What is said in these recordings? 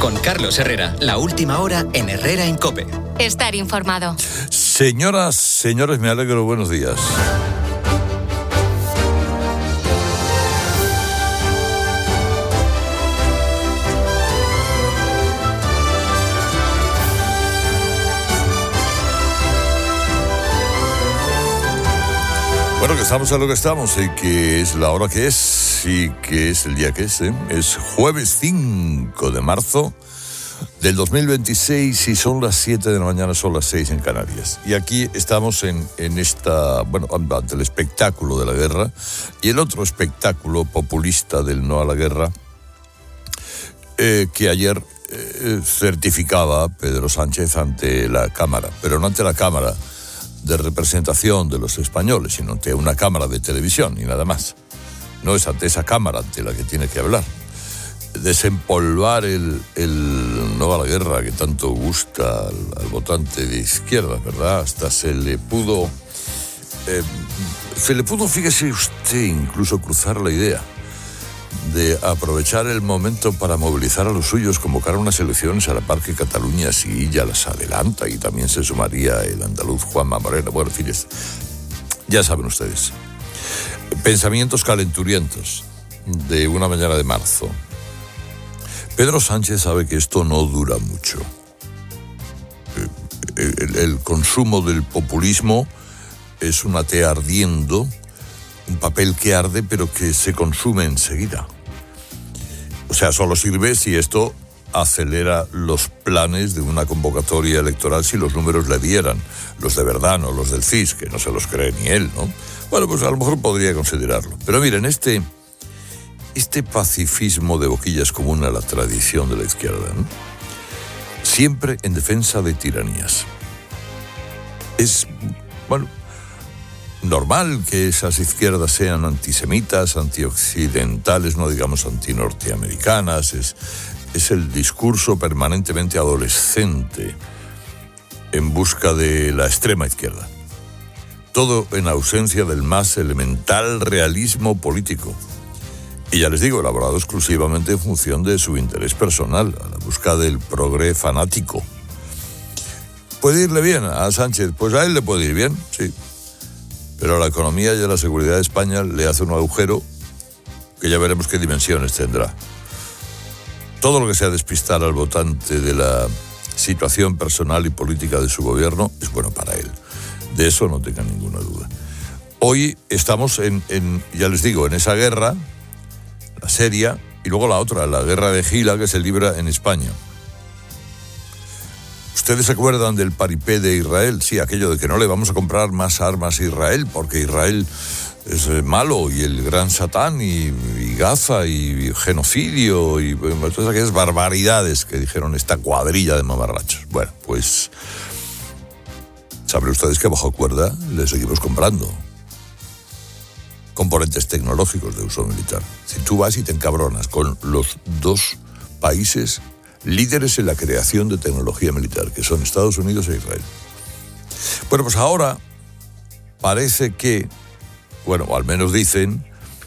Con Carlos Herrera, la última hora en Herrera en COPE. Estar informado. Señoras, señores, me alegro, buenos días. Bueno, que estamos a lo que estamos y que es la hora que es y que es el día que es. Es jueves 5 de marzo del 2026 y son las 7 de la mañana, son las 6 en Canarias. Y aquí estamos en esta, bueno, ante el espectáculo de la guerra y el otro espectáculo populista del no a la guerra que ayer certificaba Pedro Sánchez ante la Cámara, pero no ante la Cámara de representación de los españoles, sino ante una cámara de televisión y nada más. No es ante esa cámara ante la que tiene que hablar. Desempolvar el no a la guerra que tanto gusta al votante de izquierda, ¿verdad? Hasta se le pudo, fíjese usted, incluso cruzar la idea de aprovechar el momento para movilizar a los suyos, convocar unas elecciones a la par que Cataluña sí ya las adelanta, y también se sumaría el andaluz Juanma Moreno. Bueno, en fin, ya saben ustedes. Pensamientos calenturientos de una mañana de marzo. Pedro Sánchez sabe que esto no dura mucho. El consumo del populismo es una tea ardiendo, un papel que arde pero que se consume enseguida. O sea, solo sirve si esto acelera los planes de una convocatoria electoral, si los números le dieran, los de verdad, no los del CIS, que no se los cree ni él, ¿no? Bueno, pues a lo mejor podría considerarlo. Pero miren, este pacifismo de boquilla es común a la tradición de la izquierda, ¿no? Siempre en defensa de tiranías. Es, bueno, normal que esas izquierdas sean antisemitas, antioccidentales, no digamos antinorteamericanas. Es el discurso permanentemente adolescente en busca de la extrema izquierda. Todo en ausencia del más elemental realismo político. Y ya les digo, elaborado exclusivamente en función de su interés personal, a la busca del progré fanático. ¿Puede irle bien a Sánchez? Pues a él le puede ir bien, sí. Pero a la economía y a la seguridad de España le hace un agujero que ya veremos qué dimensiones tendrá. Todo lo que sea despistar al votante de la situación personal y política de su gobierno es bueno para él. De eso no tengan ninguna duda. Hoy estamos ya les digo, en esa guerra, la seria, y luego la otra, la guerra de Gila, que se libra en España. ¿Ustedes se acuerdan del paripé de Israel? Sí, aquello de que no le vamos a comprar más armas a Israel porque Israel es malo, y el gran Satán, y Gaza, y genocidio, y todas aquellas barbaridades que dijeron esta cuadrilla de mamarrachos. Bueno, pues saben ustedes que bajo cuerda le seguimos comprando componentes tecnológicos de uso militar. Si tú vas y te encabronas con los dos países líderes en la creación de tecnología militar, que son Estados Unidos e Israel. Bueno, pues ahora parece que, bueno, o al menos dicen,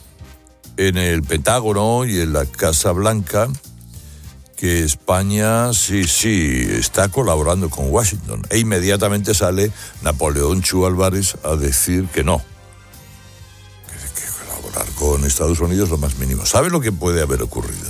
en el Pentágono y en la Casa Blanca, que España sí está colaborando con Washington. E inmediatamente sale Napoleón Chu Álvarez a decir que no. Que colaborar con Estados Unidos es lo más mínimo. ¿Sabe lo que puede haber ocurrido?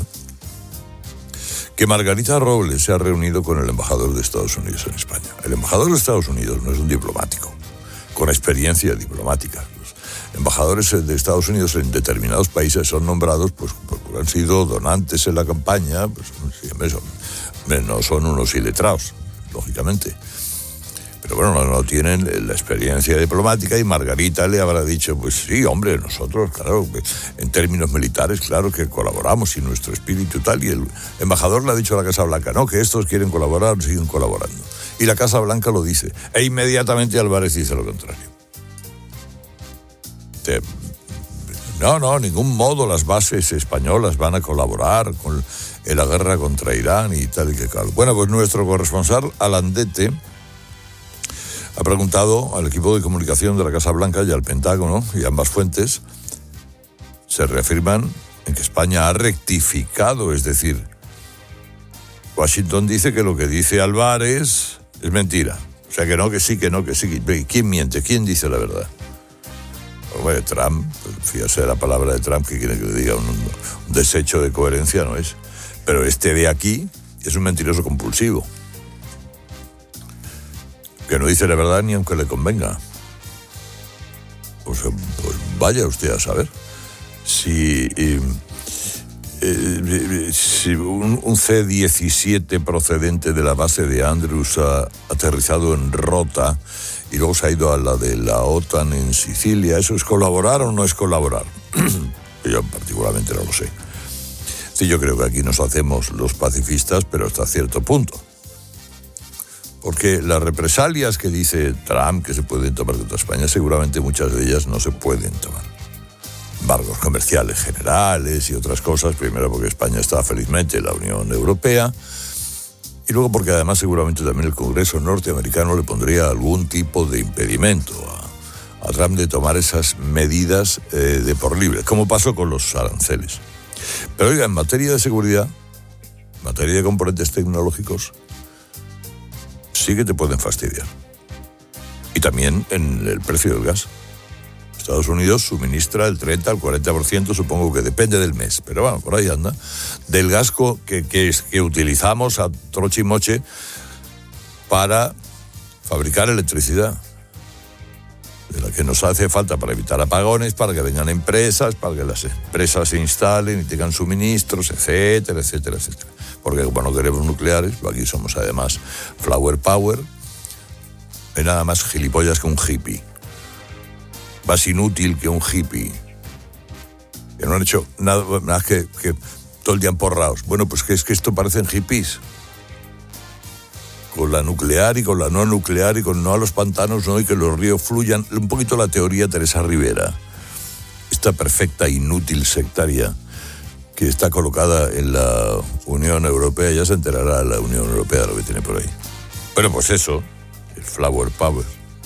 Que Margarita Robles se ha reunido con el embajador de Estados Unidos en España. El embajador de Estados Unidos no es un diplomático con experiencia diplomática. Los embajadores de Estados Unidos en determinados países son nombrados pues porque han sido donantes en la campaña, pues no son unos iletrados, lógicamente. Pero bueno, no tienen la experiencia diplomática, y Margarita le habrá dicho, pues sí, hombre, nosotros, claro, en términos militares, claro que colaboramos, y nuestro espíritu tal, y el embajador le ha dicho a la Casa Blanca, no, que estos quieren colaborar, siguen colaborando. Y la Casa Blanca lo dice, e inmediatamente Álvarez dice lo contrario. No, ningún modo las bases españolas van a colaborar en la guerra contra Irán y tal y que tal. Bueno, pues nuestro corresponsal Alandete ha preguntado al equipo de comunicación de la Casa Blanca y al Pentágono, y ambas fuentes se reafirman en que España ha rectificado, es decir, Washington dice que lo que dice Álvarez es mentira. O sea, que no, que sí, que no, que sí. ¿Quién miente? ¿Quién dice la verdad? Bueno, Trump, fíjese de la palabra de Trump, que quiere que le diga un desecho de coherencia, no es. Pero este de aquí es un mentiroso compulsivo, que no dice la verdad ni aunque le convenga. Pues vaya usted a saber. Si un C-17 procedente de la base de Andrews ha aterrizado en Rota y luego se ha ido a la de la OTAN en Sicilia, ¿eso es colaborar o no es colaborar? Yo particularmente no lo sé. Sí, yo creo que aquí nos hacemos los pacifistas, pero hasta cierto punto. Porque las represalias que dice Trump que se pueden tomar contra España, seguramente muchas de ellas no se pueden tomar. Embargos comerciales generales y otras cosas, primero porque España está felizmente en la Unión Europea, y luego porque además seguramente también el Congreso norteamericano le pondría algún tipo de impedimento a Trump de tomar esas medidas de por libre, como pasó con los aranceles. Pero oiga, en materia de seguridad, en materia de componentes tecnológicos, sí que te pueden fastidiar. Y también en el precio del gas. Estados Unidos suministra el 30 al 40%, supongo que depende del mes, pero bueno, por ahí anda, del gas que utilizamos a troche y moche para fabricar electricidad, de la que nos hace falta para evitar apagones, para que vengan empresas, para que las empresas se instalen y tengan suministros, etcétera, etcétera, etcétera. Porque como no queremos nucleares, aquí somos además flower power, hay nada más gilipollas que un hippie. Más inútil que un hippie, que no han hecho nada más que todo el día emporrados. Bueno, pues que es que esto parecen hippies. Con la nuclear y con la no nuclear y con no a los pantanos, no, y que los ríos fluyan. Un poquito la teoría Teresa Rivera, esta perfecta inútil sectaria que está colocada en la Unión Europea. Ya se enterará la Unión Europea de lo que tiene por ahí. Bueno, pues eso, el flower power.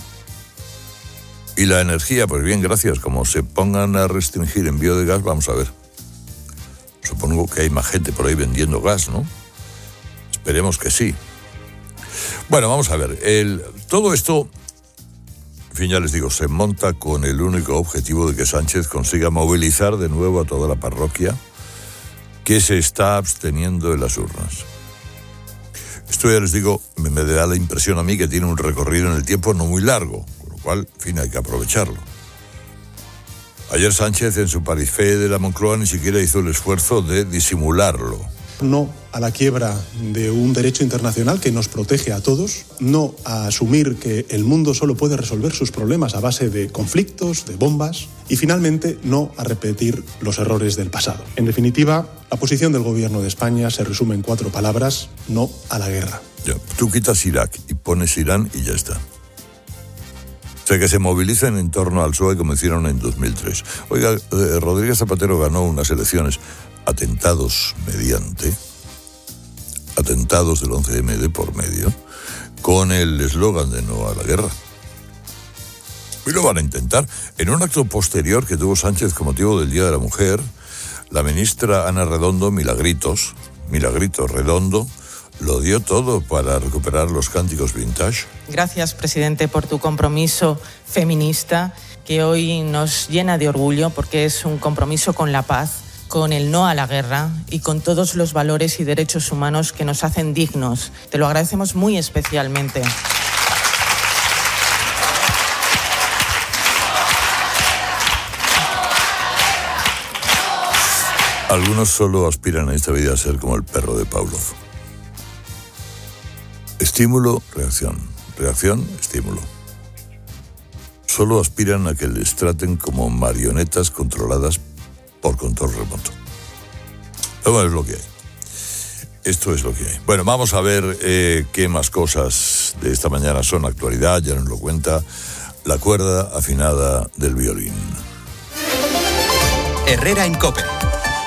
Y la energía, pues bien, gracias. Como se pongan a restringir envío de gas, vamos a ver. Supongo que hay más gente por ahí vendiendo gas, ¿no? Esperemos que sí. Bueno, vamos a ver. Todo esto, en fin, ya les digo, se monta con el único objetivo de que Sánchez consiga movilizar de nuevo a toda la parroquia que se está absteniendo en las urnas. Esto ya les digo, me da la impresión a mí que tiene un recorrido en el tiempo no muy largo, cual, en fin, hay que aprovecharlo. Ayer Sánchez, en su parifé de la Moncloa, ni siquiera hizo el esfuerzo de disimularlo. No a la quiebra de un derecho internacional que nos protege a todos, no a asumir que el mundo solo puede resolver sus problemas a base de conflictos, de bombas, y finalmente no a repetir los errores del pasado. En definitiva, la posición del gobierno de España se resume en 4 palabras: no a la guerra. Ya, tú quitas Irak y pones Irán y ya está. O sea, que se movilicen en torno al PSOE como hicieron en 2003. Oiga, Rodríguez Zapatero ganó unas elecciones, atentados mediante, atentados del 11M de por medio, con el eslogan de no a la guerra. Y lo van a intentar. En un acto posterior que tuvo Sánchez con motivo del Día de la Mujer, la ministra Ana Redondo, Milagritos Redondo, lo dio todo para recuperar los cánticos vintage. Gracias, presidente, por tu compromiso feminista, que hoy nos llena de orgullo, porque es un compromiso con la paz, con el no a la guerra y con todos los valores y derechos humanos que nos hacen dignos. Te lo agradecemos muy especialmente. Algunos solo aspiran a esta vida a ser como el perro de Pavlov. Estímulo, reacción. Reacción, estímulo. Solo aspiran a que les traten como marionetas controladas por control remoto. Bueno, es lo que hay. Esto es lo que hay. Bueno, vamos a ver qué más cosas de esta mañana son actualidad. Ya nos lo cuenta la cuerda afinada del violín. Herrera en COPE.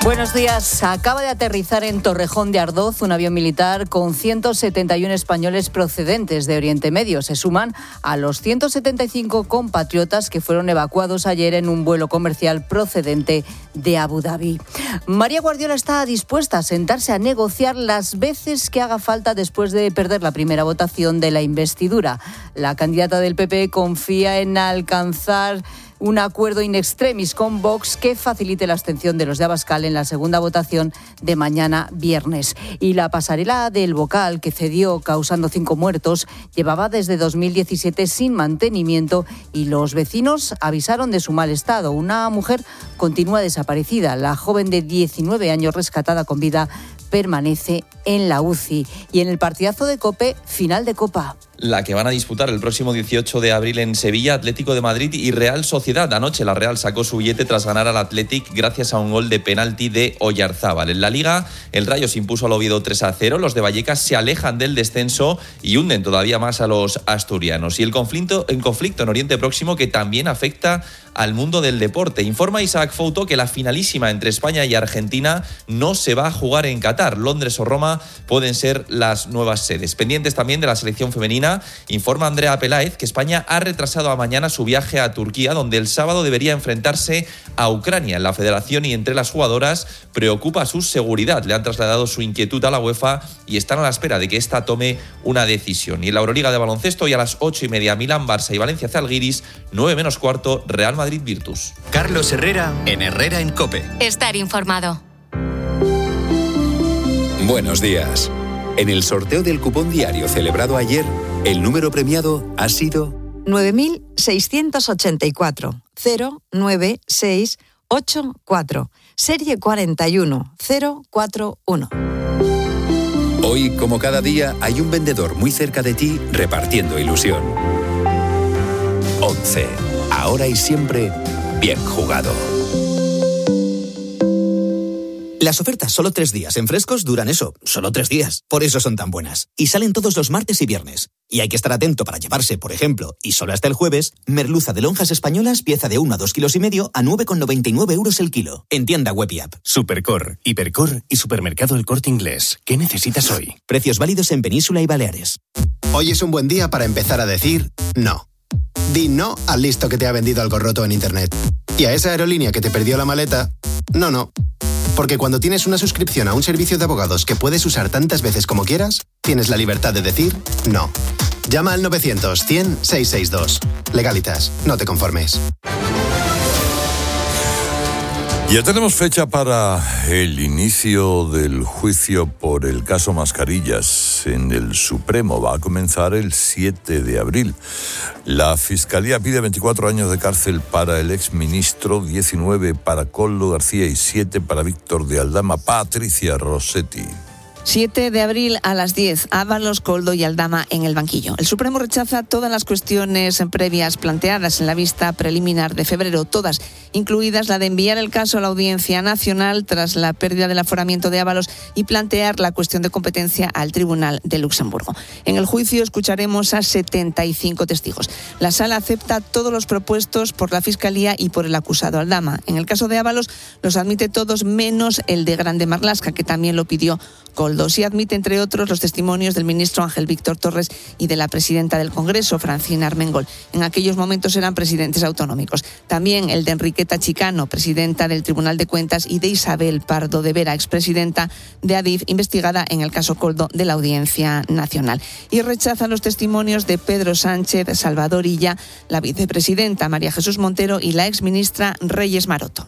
Buenos días. Acaba de aterrizar en Torrejón de Ardoz un avión militar con 171 españoles procedentes de Oriente Medio. Se suman a los 175 compatriotas que fueron evacuados ayer en un vuelo comercial procedente de Abu Dhabi. María Guardiola está dispuesta a sentarse a negociar las veces que haga falta después de perder la primera votación de la investidura. La candidata del PP confía en alcanzar un acuerdo in extremis con Vox que facilite la abstención de los de Abascal en la segunda votación de mañana viernes. Y la pasarela del Bocal, que cedió causando 5 muertos, llevaba desde 2017 sin mantenimiento y los vecinos avisaron de su mal estado. Una mujer continúa desaparecida. La joven de 19 años rescatada con vida permanece en la UCI. Y en el partidazo de COPE, final de Copa. La que van a disputar el próximo 18 de abril en Sevilla, Atlético de Madrid y Real Sociedad. Anoche la Real sacó su billete tras ganar al Athletic gracias a un gol de penalti de Oyarzábal. En la Liga, el Rayo se impuso al Oviedo 3-0. Los de Vallecas se alejan del descenso y hunden todavía más a los asturianos. Y el conflicto en Oriente Próximo, que también afecta al mundo del deporte. Informa Isaac Fouto que la finalísima entre España y Argentina no se va a jugar en Qatar. Londres o Roma pueden ser las nuevas sedes. Pendientes también de la selección femenina, informa Andrea Peláez que España ha retrasado a mañana su viaje a Turquía, donde el sábado debería enfrentarse a Ucrania. La federación y entre las jugadoras preocupa su seguridad. Le han trasladado su inquietud a la UEFA y están a la espera de que ésta tome una decisión. Y en la Euroliga de baloncesto, y a las 8:30, Milán, Barça y Valencia Zalgiris, 9:15, Real Madrid Virtus. Carlos Herrera en Herrera en COPE. Estar informado. Buenos días. En el sorteo del cupón diario celebrado ayer, el número premiado ha sido 9.684 09684, serie 41041. Hoy, como cada día, hay un vendedor muy cerca de ti repartiendo ilusión. 11. Ahora y siempre, bien jugado. Las ofertas solo 3 días en Frescos duran eso, solo 3 días. Por eso son tan buenas. Y salen todos los martes y viernes. Y hay que estar atento para llevarse, por ejemplo, y solo hasta el jueves, merluza de lonjas españolas, pieza de 1 a 2,5 kilos a 9,99 € el kilo. En tienda web y app. Supercor, Hipercor y Supermercado El Corte Inglés. ¿Qué necesitas hoy? Precios válidos en Península y Baleares. Hoy es un buen día para empezar a decir no. Di no al listo que te ha vendido algo roto en internet. Y a esa aerolínea que te perdió la maleta, no. Porque cuando tienes una suscripción a un servicio de abogados que puedes usar tantas veces como quieras, tienes la libertad de decir no. Llama al 900-100-662. Legalitas, no te conformes. Ya tenemos fecha para el inicio del juicio por el caso Mascarillas en el Supremo. Va a comenzar el 7 de abril. La Fiscalía pide 24 años de cárcel para el exministro, 19 para Koldo García y 7 para Víctor de Aldama. Patricia Rossetti. 7 de abril a las 10, Ábalos, Koldo y Aldama en el banquillo. El Supremo rechaza todas las cuestiones previas planteadas en la vista preliminar de febrero, todas, incluidas la de enviar el caso a la Audiencia Nacional tras la pérdida del aforamiento de Ábalos y plantear la cuestión de competencia al Tribunal de Luxemburgo. En el juicio escucharemos a 75 testigos. La Sala acepta todos los propuestos por la Fiscalía y por el acusado Aldama. En el caso de Ábalos los admite todos menos el de Grande Marlaska, que también lo pidió Koldo. Sí admite, entre otros, los testimonios del ministro Ángel Víctor Torres y de la presidenta del Congreso, Francina Armengol. En aquellos momentos eran presidentes autonómicos. También el de Enriqueta Chicano, presidenta del Tribunal de Cuentas, y de Isabel Pardo de Vera, expresidenta de Adif, investigada en el caso Koldo de la Audiencia Nacional. Y rechazan los testimonios de Pedro Sánchez, Salvador Illa, la vicepresidenta María Jesús Montero y la exministra Reyes Maroto.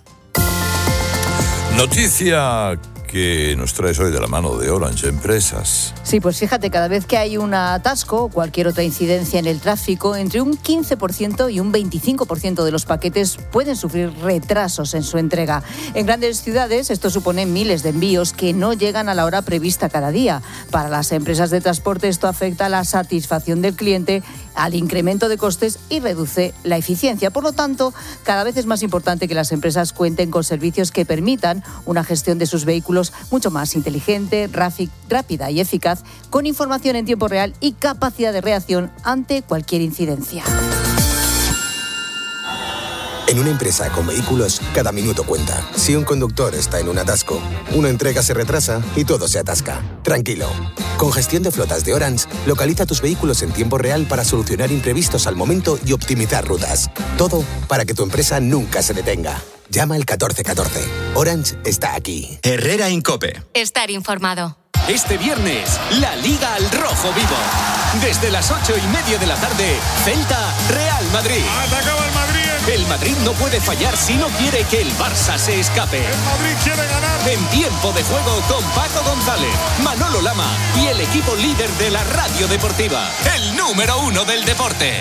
Noticia que nos traes hoy de la mano de Orange Empresas. Sí, pues fíjate, cada vez que hay un atasco o cualquier otra incidencia en el tráfico, entre un 15% y un 25% de los paquetes pueden sufrir retrasos en su entrega. En grandes ciudades esto supone miles de envíos que no llegan a la hora prevista cada día. Para las empresas de transporte esto afecta a la satisfacción del cliente, al incremento de costes y reduce la eficiencia. Por lo tanto, cada vez es más importante que las empresas cuenten con servicios que permitan una gestión de sus vehículos mucho más inteligente, rápida y eficaz, con información en tiempo real y capacidad de reacción ante cualquier incidencia. En una empresa con vehículos, cada minuto cuenta. Si un conductor está en un atasco, una entrega se retrasa y todo se atasca. Tranquilo. Con gestión de flotas de Orange, localiza tus vehículos en tiempo real para solucionar imprevistos al momento y optimizar rutas. Todo para que tu empresa nunca se detenga. Llama al 1414. Orange está aquí. Herrera en COPE. Estar informado. Este viernes, la Liga al Rojo Vivo. Desde las 8:30 de la tarde, Celta, Real Madrid. Atacaba el Madrid. El Madrid no puede fallar si no quiere que el Barça se escape. El Madrid quiere ganar. En tiempo de juego con Paco González, Manolo Lama y el equipo líder de la radio deportiva. El número 1 del deporte.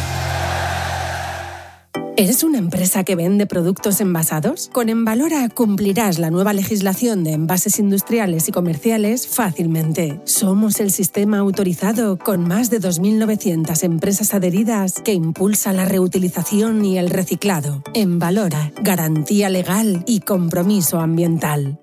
¿Eres una empresa que vende productos envasados? Con Envalora cumplirás la nueva legislación de envases industriales y comerciales fácilmente. Somos el sistema autorizado con más de 2.900 empresas adheridas que impulsa la reutilización y el reciclado. Envalora, garantía legal y compromiso ambiental.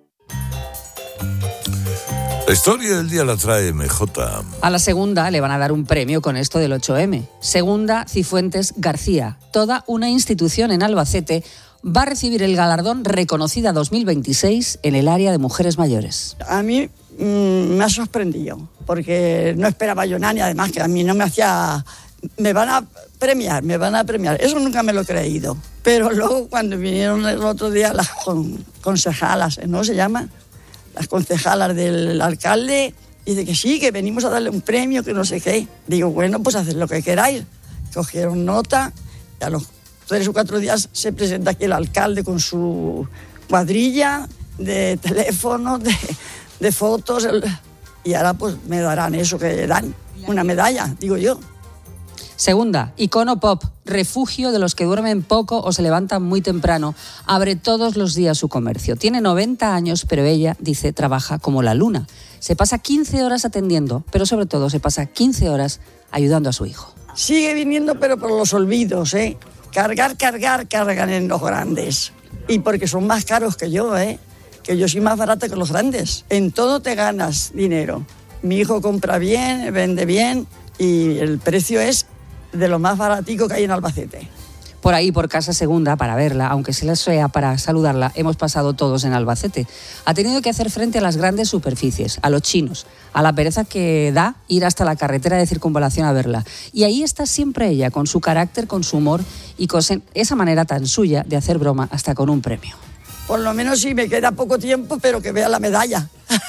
La historia del día la trae MJ. A la segunda le van a dar un premio con esto del 8M. Segunda Cifuentes García. Toda una institución en Albacete va a recibir el galardón Reconocida 2026 en el área de mujeres mayores. A mí me ha sorprendido, porque no esperaba yo nada, y además que a mí no me hacía... Me van a premiar. Eso nunca me lo he creído. Pero luego cuando vinieron el otro día las concejalas, ¿no se llama? Las concejalas del alcalde, dice que sí, que venimos a darle un premio, que no sé qué. Digo, bueno, pues haced lo que queráis. Cogieron nota y a los 3 o 4 días se presenta aquí el alcalde con su cuadrilla de teléfonos, de fotos, y ahora pues me darán eso que dan, una medalla, digo yo. Segunda, Icono Pop, refugio de los que duermen poco o se levantan muy temprano. Abre todos los días su comercio. Tiene 90 años, pero ella, dice, trabaja como la luna. Se pasa 15 horas atendiendo, pero sobre todo se pasa 15 horas ayudando a su hijo. Sigue viniendo, pero por los olvidos, ¿eh? Cargan en los grandes. Y porque son más caros que yo, ¿eh? Que yo soy más barata que los grandes. En todo te ganas dinero. Mi hijo compra bien, vende bien y el precio es de lo más baratico que hay en Albacete. Por ahí, por Casa Segunda, para verla, aunque se la sea para saludarla, hemos pasado todos en Albacete. Ha tenido que hacer frente a las grandes superficies, a los chinos, a la pereza que da ir hasta la carretera de circunvalación a verla. Y ahí está siempre ella, con su carácter, con su humor y con esa manera tan suya de hacer broma hasta con un premio. Por lo menos sí me queda poco tiempo, pero que vea la medalla.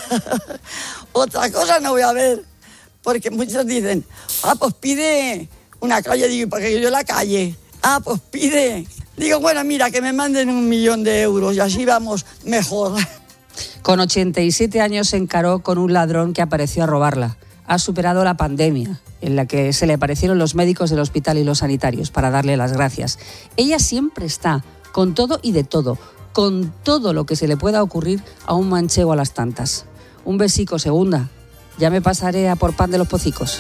Otra cosa no voy a ver, porque muchos dicen, pues pide una calle, digo, ¿para qué yo la calle? Pues pide. Digo, bueno, mira, que me manden 1.000.000 de euros y así vamos mejor. Con 87 años se encaró con un ladrón que apareció a robarla. Ha superado la pandemia, en la que se le aparecieron los médicos del hospital y los sanitarios para darle las gracias. Ella siempre está, con todo y de todo, con todo lo que se le pueda ocurrir a un manchego a las tantas. Un besico, Segunda. Ya me pasaré a por pan de los pocicos.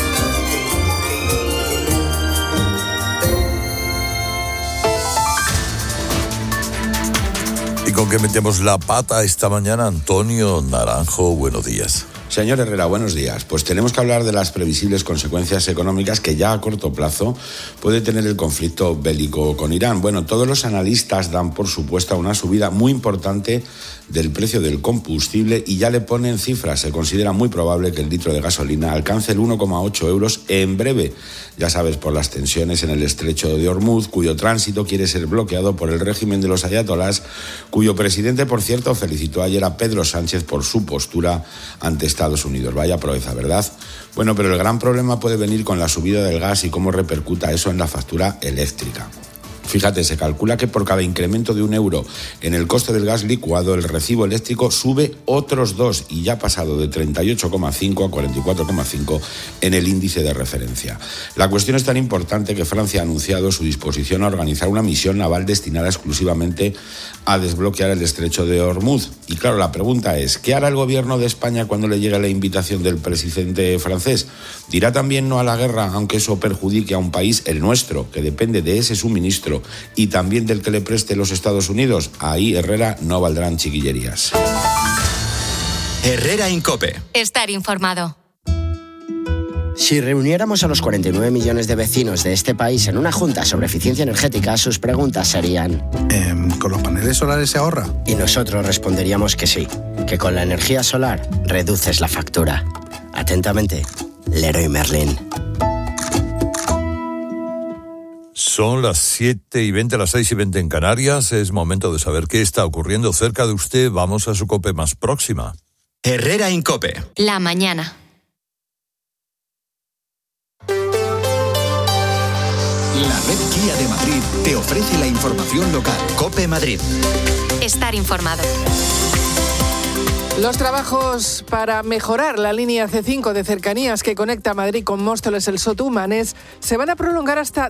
¿Y con qué metemos la pata esta mañana? Antonio Naranjo, buenos días. Señor Herrera, buenos días. Pues tenemos que hablar de las previsibles consecuencias económicas que ya a corto plazo puede tener el conflicto bélico con Irán. Bueno, todos los analistas dan por supuesta una subida muy importante del precio del combustible y ya le ponen cifras. Se considera muy probable que el litro de gasolina alcance el 1,8 euros en breve. Ya sabes, por las tensiones en el estrecho de Hormuz, cuyo tránsito quiere ser bloqueado por el régimen de los ayatolás, cuyo presidente, por cierto, felicitó ayer a Pedro Sánchez por su postura ante Estados Unidos. Vaya proeza, ¿verdad? Bueno, pero el gran problema puede venir con la subida del gas y cómo repercuta eso en la factura eléctrica. Fíjate, se calcula que por cada incremento de €1 en el coste del gas licuado, el recibo eléctrico sube otros 2 y ya ha pasado de 38,5 a 44,5 en el índice de referencia. La cuestión es tan importante que Francia ha anunciado su disposición a organizar una misión naval destinada exclusivamente a desbloquear el estrecho de Hormuz. Y claro, la pregunta es, ¿qué hará el gobierno de España cuando le llegue la invitación del presidente francés? ¿Dirá también no a la guerra, aunque eso perjudique a un país, el nuestro, que depende de ese suministro y también del que le preste los Estados Unidos? Ahí, Herrera, no valdrán chiquillerías. Herrera en COPE. Estar informado. Si reuniéramos a los 49 millones de vecinos de este país en una junta sobre eficiencia energética, sus preguntas serían... ¿Con los paneles solares se ahorra? Y nosotros responderíamos que sí, que con la energía solar reduces la factura. Atentamente, Leroy Merlin. Son las 7:20, las 6:20 en Canarias. Es momento de saber qué está ocurriendo cerca de usted. Vamos a su COPE más próxima. Herrera Incope. La mañana. La red Kia de Madrid te ofrece la información local. COPE Madrid. Estar informado. Los trabajos para mejorar la línea C5 de cercanías que conecta Madrid con Móstoles, El Soto, Humanes, se van a prolongar hasta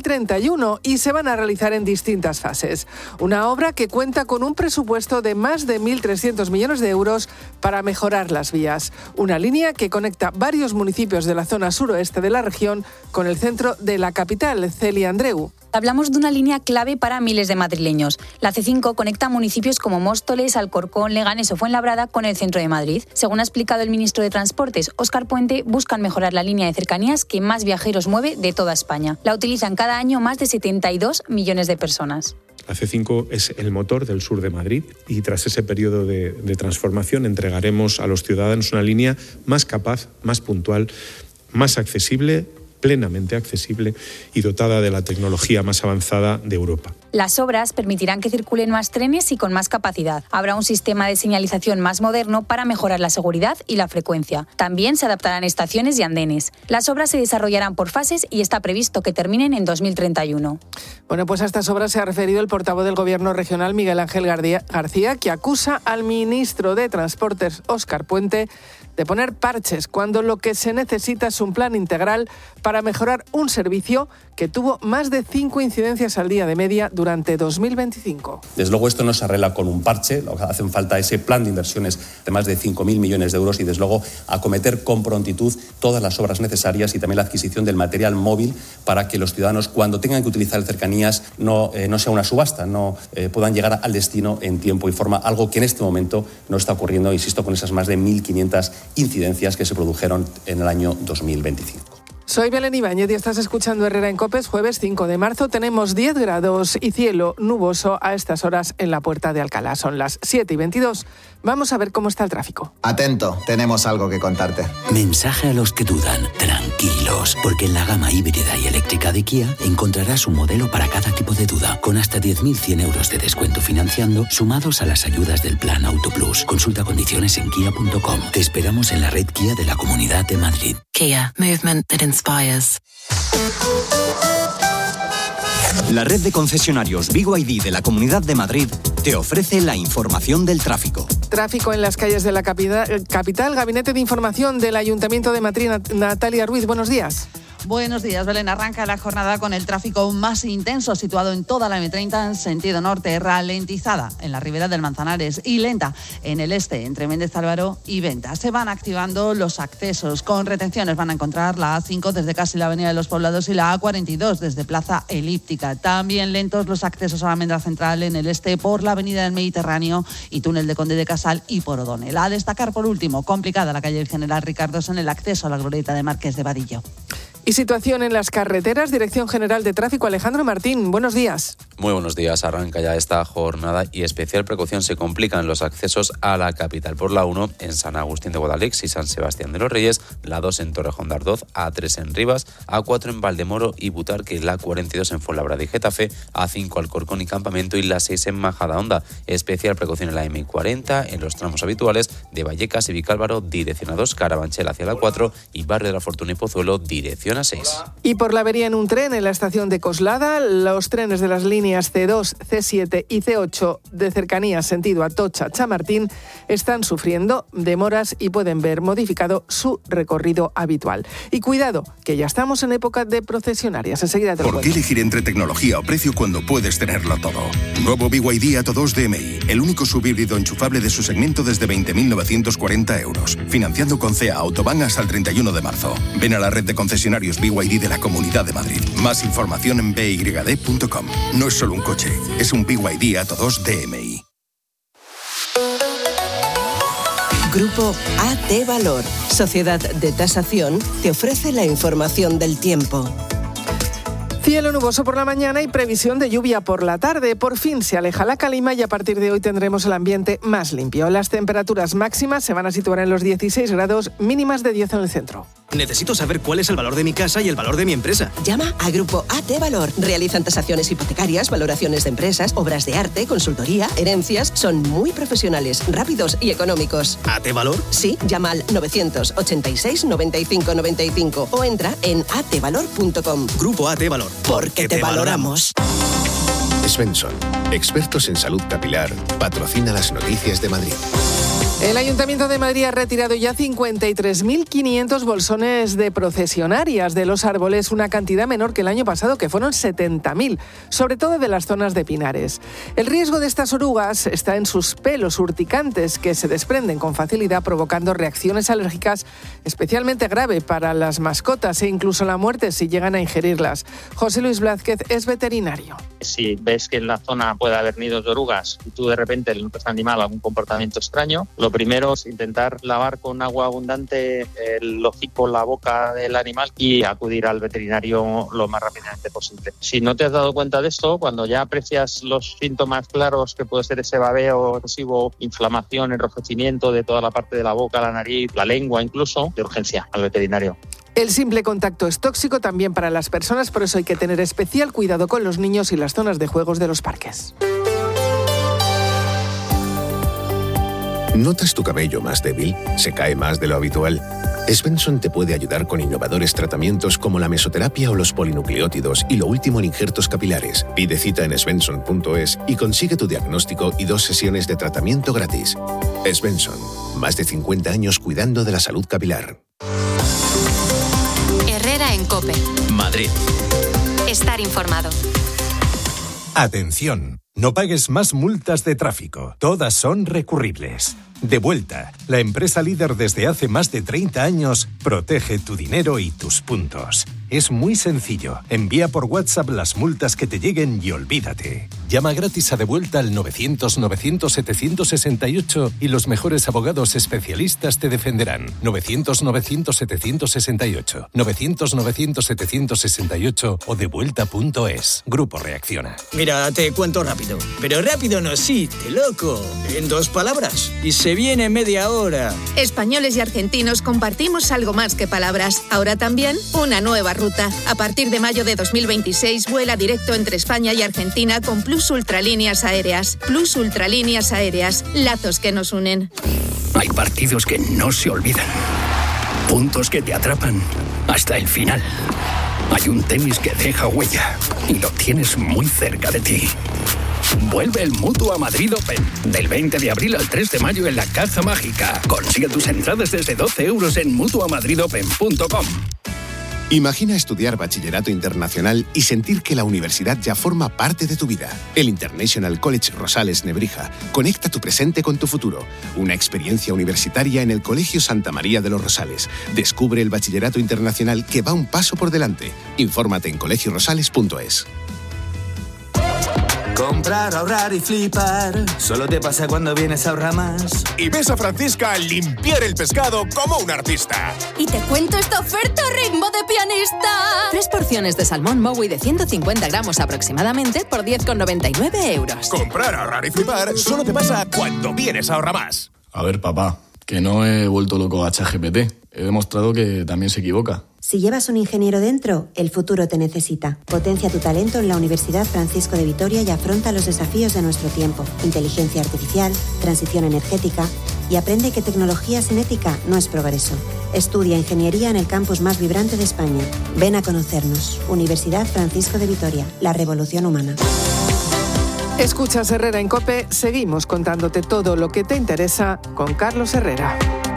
2031 y se van a realizar en distintas fases. Una obra que cuenta con un presupuesto de más de 1.300 millones de euros para mejorar las vías. Una línea que conecta varios municipios de la zona suroeste de la región con el centro de la capital, Celia Andreu. Hablamos de una línea clave para miles de madrileños. La C5 conecta municipios como Móstoles, Alcorcón, Leganés o Fuenlabrada con el centro de Madrid. Según ha explicado el ministro de Transportes, Óscar Puente, buscan mejorar la línea de cercanías que más viajeros mueve de toda España. La utilizan cada año más de 72 millones de personas. La C5 es el motor del sur de Madrid y tras ese periodo de transformación entregaremos a los ciudadanos una línea más capaz, más puntual, más accesible, plenamente accesible y dotada de la tecnología más avanzada de Europa. Las obras permitirán que circulen más trenes y con más capacidad. Habrá un sistema de señalización más moderno para mejorar la seguridad y la frecuencia. También se adaptarán estaciones y andenes. Las obras se desarrollarán por fases y está previsto que terminen en 2031. Bueno, pues a estas obras se ha referido el portavoz del Gobierno regional, Miguel Ángel García, que acusa al ministro de Transportes, Óscar Puente, de poner parches cuando lo que se necesita es un plan integral para mejorar un servicio que tuvo más de 5 incidencias al día de media durante 2025. Desde luego esto no se arregla con un parche, hacen falta ese plan de inversiones de más de 5.000 millones de euros y desde luego acometer con prontitud todas las obras necesarias y también la adquisición del material móvil para que los ciudadanos cuando tengan que utilizar cercanías no sea una subasta, puedan llegar al destino en tiempo y forma, algo que en este momento no está ocurriendo, insisto, con esas más de 1.500 incidencias que se produjeron en el año 2025. Soy Belén Ibáñez y estás escuchando Herrera en COPE. Jueves 5 de marzo tenemos 10 grados y cielo nuboso a estas horas en la Puerta de Alcalá. Son las 7:22. Vamos a ver cómo está el tráfico. Atento, tenemos algo que contarte. Mensaje a los que dudan, tranquilos, porque en la gama híbrida y eléctrica de Kia encontrarás un modelo para cada tipo de duda, con hasta 10.100 euros de descuento financiando, sumados a las ayudas del Plan Auto Plus. Consulta condiciones en kia.com. Te esperamos en la red Kia de la Comunidad de Madrid. Kia, movement that inspires. La red de concesionarios BYD de la Comunidad de Madrid te ofrece la información del tráfico. Tráfico en las calles de la capital. Gabinete de Información del Ayuntamiento de Madrid, Natalia Ruiz, buenos días. Buenos días, Belén. Arranca la jornada con el tráfico más intenso situado en toda la M30 en sentido norte, ralentizada en la ribera del Manzanares y lenta en el este entre Méndez Álvaro y Venta. Se van activando los accesos con retenciones. Van a encontrar la A5 desde casi la Avenida de los Poblados y la A42 desde Plaza Elíptica. También lentos los accesos a la Almendra Central en el este por la Avenida del Mediterráneo y túnel de Conde de Casal y por O'Donnell. A destacar por último, complicada la calle del General Ricardos en el acceso a la glorieta de Marqués de Vadillo. Y situación en las carreteras, Dirección General de Tráfico, Alejandro Martín, buenos días. Muy buenos días, arranca ya esta jornada y especial precaución se complican los accesos a la capital por la 1 en San Agustín de Guadalix y San Sebastián de los Reyes, la 2 en Torrejón de Ardoz, A3 en Rivas, A4 en Valdemoro y Butarque, la 42 en Fuenlabrada y Getafe, A5 Alcorcón y Campamento y la 6 en Majadahonda. Especial precaución en la M40 en los tramos habituales de Vallecas y Vicálvaro, dirección A2, Carabanchel hacia la 4 y Barrio de la Fortuna y Pozuelo, dirección A6. Y por la avería en un tren en la estación de Coslada, los trenes de las líneas C2, C7 y C8 de cercanías sentido Atocha-Chamartín están sufriendo demoras y pueden ver modificado su recorrido habitual. Y cuidado, que ya estamos en época de procesionarias. Enseguida te lo ¿Por qué cuento. elegir entre tecnología o precio cuando puedes tenerlo todo? Nuevo BYD Atto 2 DMI, el único subhíbrido enchufable de su segmento desde 20.940 euros. Financiando con CEA Autobahn hasta el 31 de marzo. Ven a la red de concesionarios BYD de la Comunidad de Madrid. Más información en byd.com. No es solo un coche, es un BYD Atto 2 DMI. Grupo AT Valor, Sociedad de Tasación, te ofrece la información del tiempo. Cielo nuboso por la mañana y previsión de lluvia por la tarde. Por fin se aleja la calima y a partir de hoy tendremos el ambiente más limpio. Las temperaturas máximas se van a situar en los 16 grados, mínimas de 10 en el centro. Necesito saber cuál es el valor de mi casa y el valor de mi empresa. Llama a Grupo AT Valor. Realizan tasaciones hipotecarias, valoraciones de empresas, obras de arte, consultoría, herencias. Son muy profesionales, rápidos y económicos. ¿AT Valor? Sí, llama al 986 95 95 o entra en atvalor.com. Grupo AT Valor. Porque te valoramos. Svensson, expertos en salud capilar, patrocina las noticias de Madrid. El Ayuntamiento de Madrid ha retirado ya 53.500 bolsones de procesionarias de los árboles, una cantidad menor que el año pasado, que fueron 70.000, sobre todo de las zonas de pinares. El riesgo de estas orugas está en sus pelos urticantes, que se desprenden con facilidad, provocando reacciones alérgicas especialmente grave para las mascotas e incluso la muerte si llegan a ingerirlas. José Luis Blázquez es veterinario. Si ves que en la zona puede haber nidos de orugas y tú de repente le notas al animal algún comportamiento extraño, lo primero es intentar lavar con agua abundante el hocico, la boca del animal y acudir al veterinario lo más rápidamente posible. Si no te has dado cuenta de esto, cuando ya aprecias los síntomas claros, que puede ser ese babeo excesivo, inflamación, enrojecimiento de toda la parte de la boca, la nariz, la lengua incluso, de urgencia al veterinario. El simple contacto es tóxico también para las personas, por eso hay que tener especial cuidado con los niños y las zonas de juegos de los parques. ¿Notas tu cabello más débil? ¿Se cae más de lo habitual? Svensson te puede ayudar con innovadores tratamientos como la mesoterapia o los polinucleótidos y lo último en injertos capilares. Pide cita en svensson.es y consigue tu diagnóstico y 2 sesiones de tratamiento gratis. Svensson, más de 50 años cuidando de la salud capilar. Herrera en COPE. Madrid. Estar informado. Atención, no pagues más multas de tráfico. Todas son recurribles. Devuelta, la empresa líder desde hace más de 30 años, protege tu dinero y tus puntos. Es muy sencillo. Envía por WhatsApp las multas que te lleguen y olvídate. Llama gratis a Devuelta al 900-900-768 y los mejores abogados especialistas te defenderán. 900-900-768. 900-900-768 o devuelta.es. Grupo Reacciona. Mira, te cuento rápido. Pero rápido no existe, loco. En 2 palabras. Y se viene en media hora. Españoles y argentinos compartimos algo más que palabras. Ahora también una nueva ruta. A partir de mayo de 2026 vuela directo entre España y Argentina con Plus Ultralíneas Aéreas. Plus Ultralíneas Aéreas. Lazos que nos unen. Hay partidos que no se olvidan. Puntos que te atrapan hasta el final. Hay un tenis que deja huella y lo tienes muy cerca de ti. Vuelve el Mutua Madrid Open, del 20 de abril al 3 de mayo en la Caja Mágica. Consigue tus entradas desde 12 € en mutuamadridopen.com. Imagina estudiar bachillerato internacional y sentir que la universidad ya forma parte de tu vida. El International College Rosales Nebrija conecta tu presente con tu futuro. Una experiencia universitaria en el Colegio Santa María de los Rosales. Descubre el bachillerato internacional que va un paso por delante. Infórmate en colegiorosales.es. Comprar, ahorrar y flipar. Solo te pasa cuando vienes a Ahorra Más. Y ves a Francisca limpiar el pescado como un artista. Y te cuento esta oferta ritmo de pianista. 3 porciones de salmón Mowi de 150 gramos aproximadamente por 10,99 €. Comprar, ahorrar y flipar solo te pasa cuando vienes a Ahorra Más. A ver, papá, que no he vuelto loco a ChatGPT. He demostrado que también se equivoca. Si llevas un ingeniero dentro, el futuro te necesita. Potencia tu talento en la Universidad Francisco de Vitoria y afronta los desafíos de nuestro tiempo. Inteligencia artificial, transición energética y aprende que tecnología sin ética no es progreso. Estudia ingeniería en el campus más vibrante de España. Ven a conocernos. Universidad Francisco de Vitoria, la revolución humana. Escuchas Herrera en COPE, seguimos contándote todo lo que te interesa con Carlos Herrera.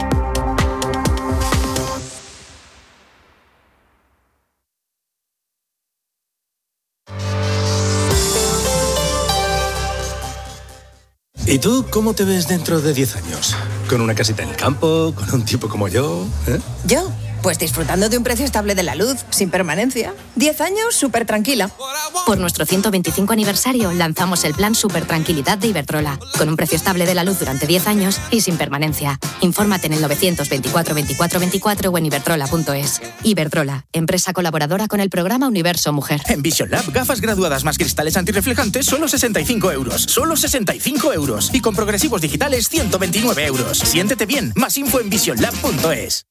¿Y tú cómo te ves dentro de 10 años? ¿Con una casita en el campo? ¿Con un tipo como yo? ¿Yo? Pues disfrutando de un precio estable de la luz, sin permanencia. 10 años, súper tranquila. Por nuestro 125 aniversario lanzamos el plan Super Tranquilidad de Iberdrola, con un precio estable de la luz durante 10 años y sin permanencia. Infórmate en el 924 24 24 o en iberdrola.es. Iberdrola, empresa colaboradora con el programa Universo Mujer. En Vision Lab, gafas graduadas más cristales antirreflejantes, solo 65 euros. Solo 65 euros. Y con progresivos digitales, 129 euros. Siéntete bien. Más info en visionlab.es.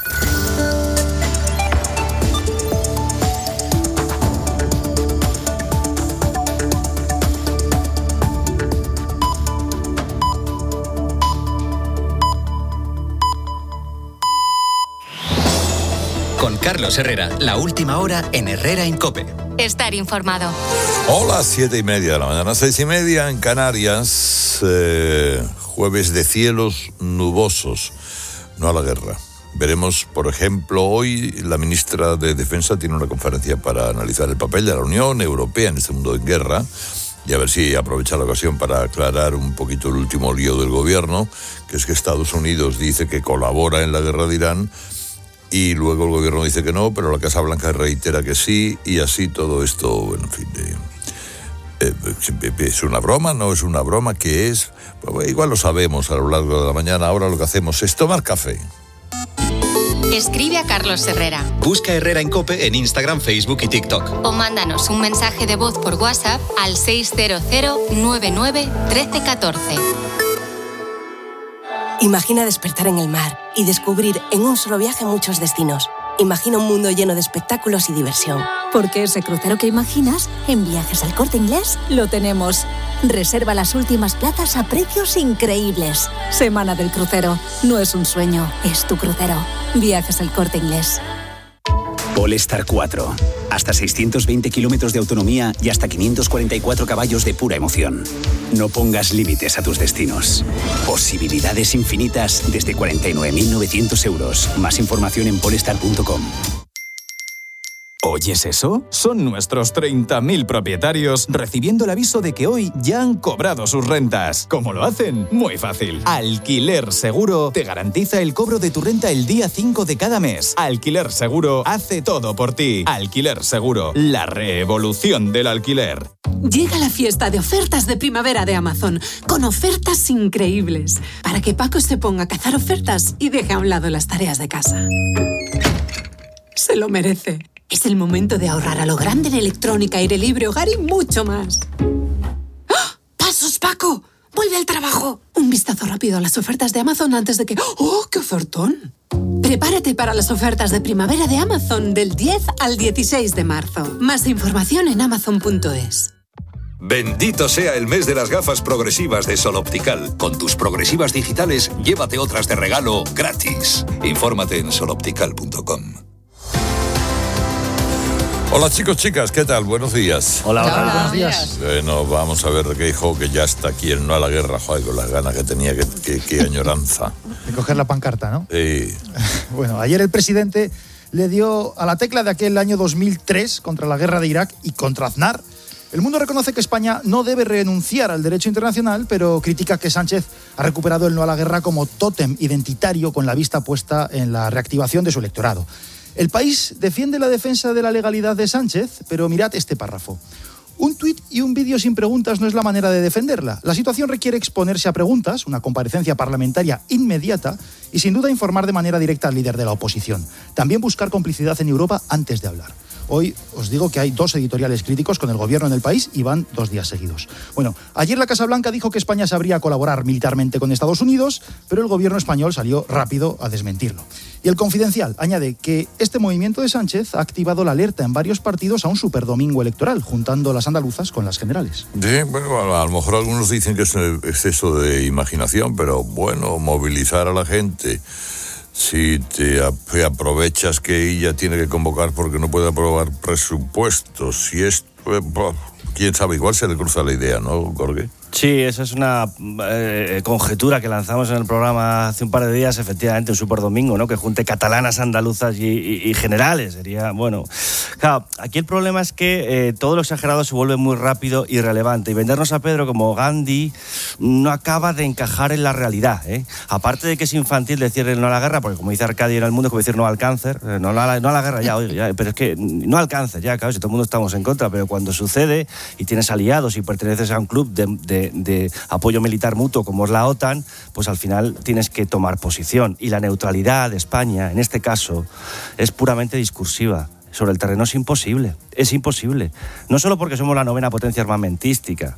Con Carlos Herrera, la última hora en Herrera en COPE. Estar informado. Hola, 7:30 de la mañana, 6:30 en Canarias. Jueves de cielos nubosos, no a la guerra. Veremos, por ejemplo, hoy la ministra de Defensa tiene una conferencia para analizar el papel de la Unión Europea en este mundo en guerra y a ver si aprovecha la ocasión para aclarar un poquito el último lío del gobierno, que es que Estados Unidos dice que colabora en la guerra de Irán y luego el gobierno dice que no, pero la Casa Blanca reitera que sí, y así todo esto, bueno, en fin, ¿es una broma? ¿No es una broma? ¿Qué es? Pues igual lo sabemos a lo largo de la mañana. Ahora lo que hacemos es tomar café. Escribe a Carlos Herrera. Busca Herrera en COPE en Instagram, Facebook y TikTok. O mándanos un mensaje de voz por WhatsApp al 600 99 13 14. Imagina despertar en el mar y descubrir en un solo viaje muchos destinos. Imagina un mundo lleno de espectáculos y diversión. Porque ese crucero que imaginas, en Viajes al Corte Inglés, lo tenemos. Reserva las últimas plazas a precios increíbles. Semana del crucero. No es un sueño, es tu crucero. Viajes al Corte Inglés. Polestar 4. Hasta 620 kilómetros de autonomía y hasta 544 caballos de pura emoción. No pongas límites a tus destinos. Posibilidades infinitas desde 49.900 euros. Más información en polestar.com. ¿Oyes eso? Son nuestros 30.000 propietarios recibiendo el aviso de que hoy ya han cobrado sus rentas. ¿Cómo lo hacen? Muy fácil. Alquiler Seguro te garantiza el cobro de tu renta el día 5 de cada mes. Alquiler Seguro hace todo por ti. Alquiler Seguro, la revolución del alquiler. Llega la fiesta de ofertas de primavera de Amazon, con ofertas increíbles, para que Paco se ponga a cazar ofertas y deje a un lado las tareas de casa. Se lo merece. Es el momento de ahorrar a lo grande en electrónica, aire libre, hogar y mucho más. ¡Ah! ¡Pasos, Paco! ¡Vuelve al trabajo! Un vistazo rápido a las ofertas de Amazon antes de que... ¡Oh, qué ofertón! Prepárate para las ofertas de primavera de Amazon del 10 al 16 de marzo. Más información en amazon.es. Bendito sea el mes de las gafas progresivas de Sol Optical. Con tus progresivas digitales, llévate otras de regalo gratis. Infórmate en soloptical.com. Hola chicos, chicas, ¿qué tal? Buenos días. Hola, buenos días. Bueno, vamos a ver qué dijo, que ya está aquí el No a la Guerra, joder, con las ganas que tenía, qué añoranza. De coger la pancarta, ¿no? Sí. Bueno, ayer el presidente le dio a la tecla de aquel año 2003 contra la guerra de Irak y contra Aznar. El mundo reconoce que España no debe renunciar al derecho internacional, pero critica que Sánchez ha recuperado el no a la guerra como tótem identitario con la vista puesta en la reactivación de su electorado. El País defiende la defensa de la legalidad de Sánchez, pero mirad este párrafo. Un tuit y un vídeo sin preguntas no es la manera de defenderla. La situación requiere exponerse a preguntas, una comparecencia parlamentaria inmediata y sin duda informar de manera directa al líder de la oposición. También buscar complicidad en Europa antes de hablar. Hoy os digo que hay 2 editoriales críticos con el gobierno en el país y van 2 días seguidos. Bueno, ayer la Casa Blanca dijo que España sabría colaborar militarmente con Estados Unidos, pero el gobierno español salió rápido a desmentirlo. Y el Confidencial añade que este movimiento de Sánchez ha activado la alerta en varios partidos a un superdomingo electoral, juntando las andaluzas con las generales. Sí, bueno, a lo mejor algunos dicen que es un exceso de imaginación, pero bueno, movilizar a la gente. Si te aprovechas que ella tiene que convocar porque no puede aprobar presupuestos, si es... quién sabe, igual se le cruza la idea, ¿no, Jorge? Sí, esa es una conjetura que lanzamos en el programa hace un par de días, efectivamente, un superdomingo, ¿no? Que junte catalanas, andaluzas y generales. Sería, bueno... Claro, aquí el problema es que todo lo exagerado se vuelve muy rápido y relevante. Y vendernos a Pedro como Gandhi no acaba de encajar en la realidad, ¿eh? Aparte de que es infantil decir no a la guerra, porque como dice Arcadio en El Mundo, es como decir no al cáncer. No a la guerra, ya, oye, ya, pero es que no al cáncer, ya, claro, si todo el mundo estamos en contra, pero cuando sucede y tienes aliados y perteneces a un club de apoyo militar mutuo como es la OTAN, pues al final tienes que tomar posición. Y la neutralidad de España, en este caso, es puramente discursiva. Sobre el terreno es imposible. No solo porque somos la 9ª potencia armamentística,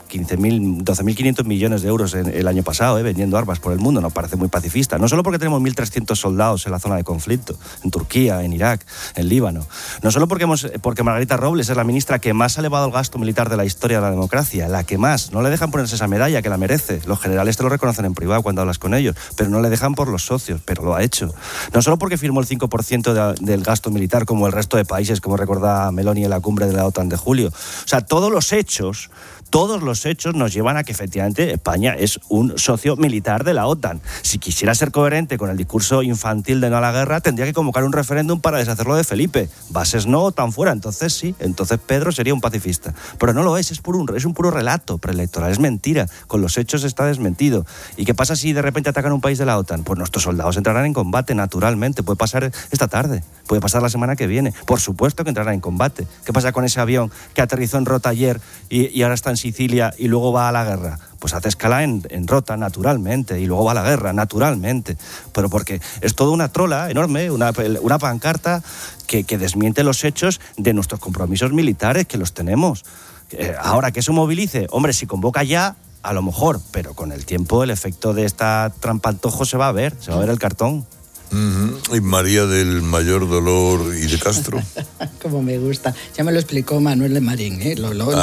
12.500 millones de euros el año pasado, vendiendo armas por el mundo, nos parece muy pacifista. No solo porque tenemos 1.300 soldados en la zona de conflicto, en Turquía, en Irak, en Líbano. No solo porque Margarita Robles es la ministra que más ha elevado el gasto militar de la historia de la democracia, la que más. No le dejan ponerse esa medalla, que la merece. Los generales te lo reconocen en privado cuando hablas con ellos, pero no le dejan por los socios, pero lo ha hecho. No solo porque firmó el 5% del gasto militar como el resto de países, como recordaba Meloni en la cumbre de la OTAN de julio. O sea, todos los hechos nos llevan a que efectivamente España es un socio militar de la OTAN. Si quisiera ser coherente con el discurso infantil de no a la guerra, tendría que convocar un referéndum para deshacerlo de Felipe. Bases no, OTAN fuera. Entonces sí, entonces Pedro sería un pacifista. Pero no lo es un puro relato preelectoral, es mentira. Con los hechos está desmentido. ¿Y qué pasa si de repente atacan un país de la OTAN? Pues nuestros soldados entrarán en combate naturalmente. Puede pasar esta tarde, puede pasar la semana que viene. Por supuesto que entrarán en combate. ¿Qué pasa con ese avión que aterrizó en Rota ayer y ahora está en Sicilia y luego va a la guerra? Pues hace escala en Rota, naturalmente, y luego va a la guerra, naturalmente. Pero porque es toda una trola enorme, una pancarta que desmiente los hechos de nuestros compromisos militares, que los tenemos. Ahora que eso movilice, hombre, si convoca ya, a lo mejor, pero con el tiempo el efecto de esta trampantojo se va a ver el cartón. Y María del Mayor Dolor y de Castro. Como me gusta. Ya me lo explicó Manuel de Marín, ¿eh?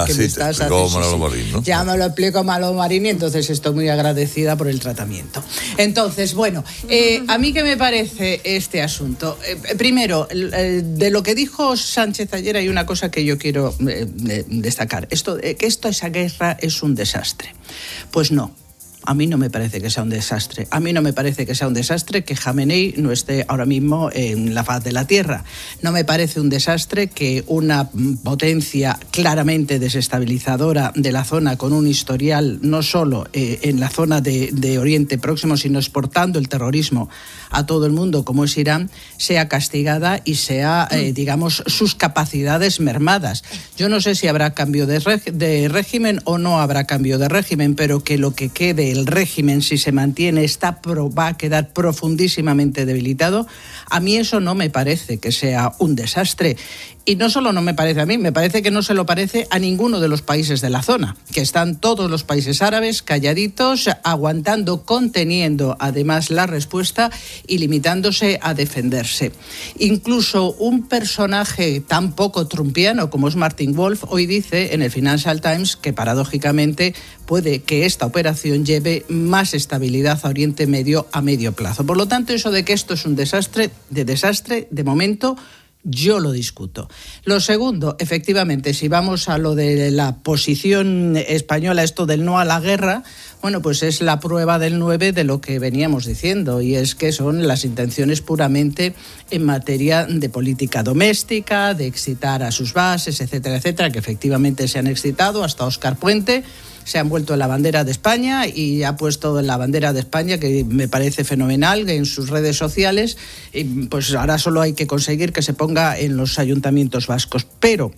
Marín, ¿no? Ya me lo explicó Manuel Marín y entonces estoy muy agradecida por el tratamiento. Entonces, bueno, a mí qué me parece este asunto. Primero, de lo que dijo Sánchez ayer hay una cosa que yo quiero destacar. Esa guerra es un desastre. Pues no. A mí no me parece que sea un desastre. A mí no me parece que sea un desastre que Jamenei no esté ahora mismo en la faz de la tierra. No me parece un desastre que una potencia claramente desestabilizadora de la zona, con un historial no solo en la zona de Oriente Próximo, sino exportando el terrorismo a todo el mundo, como es Irán, sea castigada y sea, digamos, sus capacidades mermadas. Yo no sé si habrá cambio de régimen o no habrá cambio de régimen, pero que lo que quede el régimen, si se mantiene, va a quedar profundísimamente debilitado. A mí eso no me parece que sea un desastre. Y no solo no me parece a mí, me parece que no se lo parece a ninguno de los países de la zona, que están todos los países árabes calladitos, aguantando, conteniendo además la respuesta y limitándose a defenderse. Incluso un personaje tan poco trumpiano como es Martin Wolf hoy dice en el Financial Times que paradójicamente puede que esta operación lleve más estabilidad a Oriente Medio a medio plazo. Por lo tanto, eso de que esto es un desastre, de momento, yo lo discuto. Lo segundo, efectivamente, si vamos a lo de la posición española, esto del no a la guerra, bueno, pues es la prueba del 9 de lo que veníamos diciendo, y es que son las intenciones puramente en materia de política doméstica, de excitar a sus bases, etcétera, etcétera, que efectivamente se han excitado. Hasta Óscar Puente se han vuelto en la bandera de España y ha puesto en la bandera de España, que me parece fenomenal, en sus redes sociales. Y pues ahora solo hay que conseguir que se ponga en los ayuntamientos vascos. Pero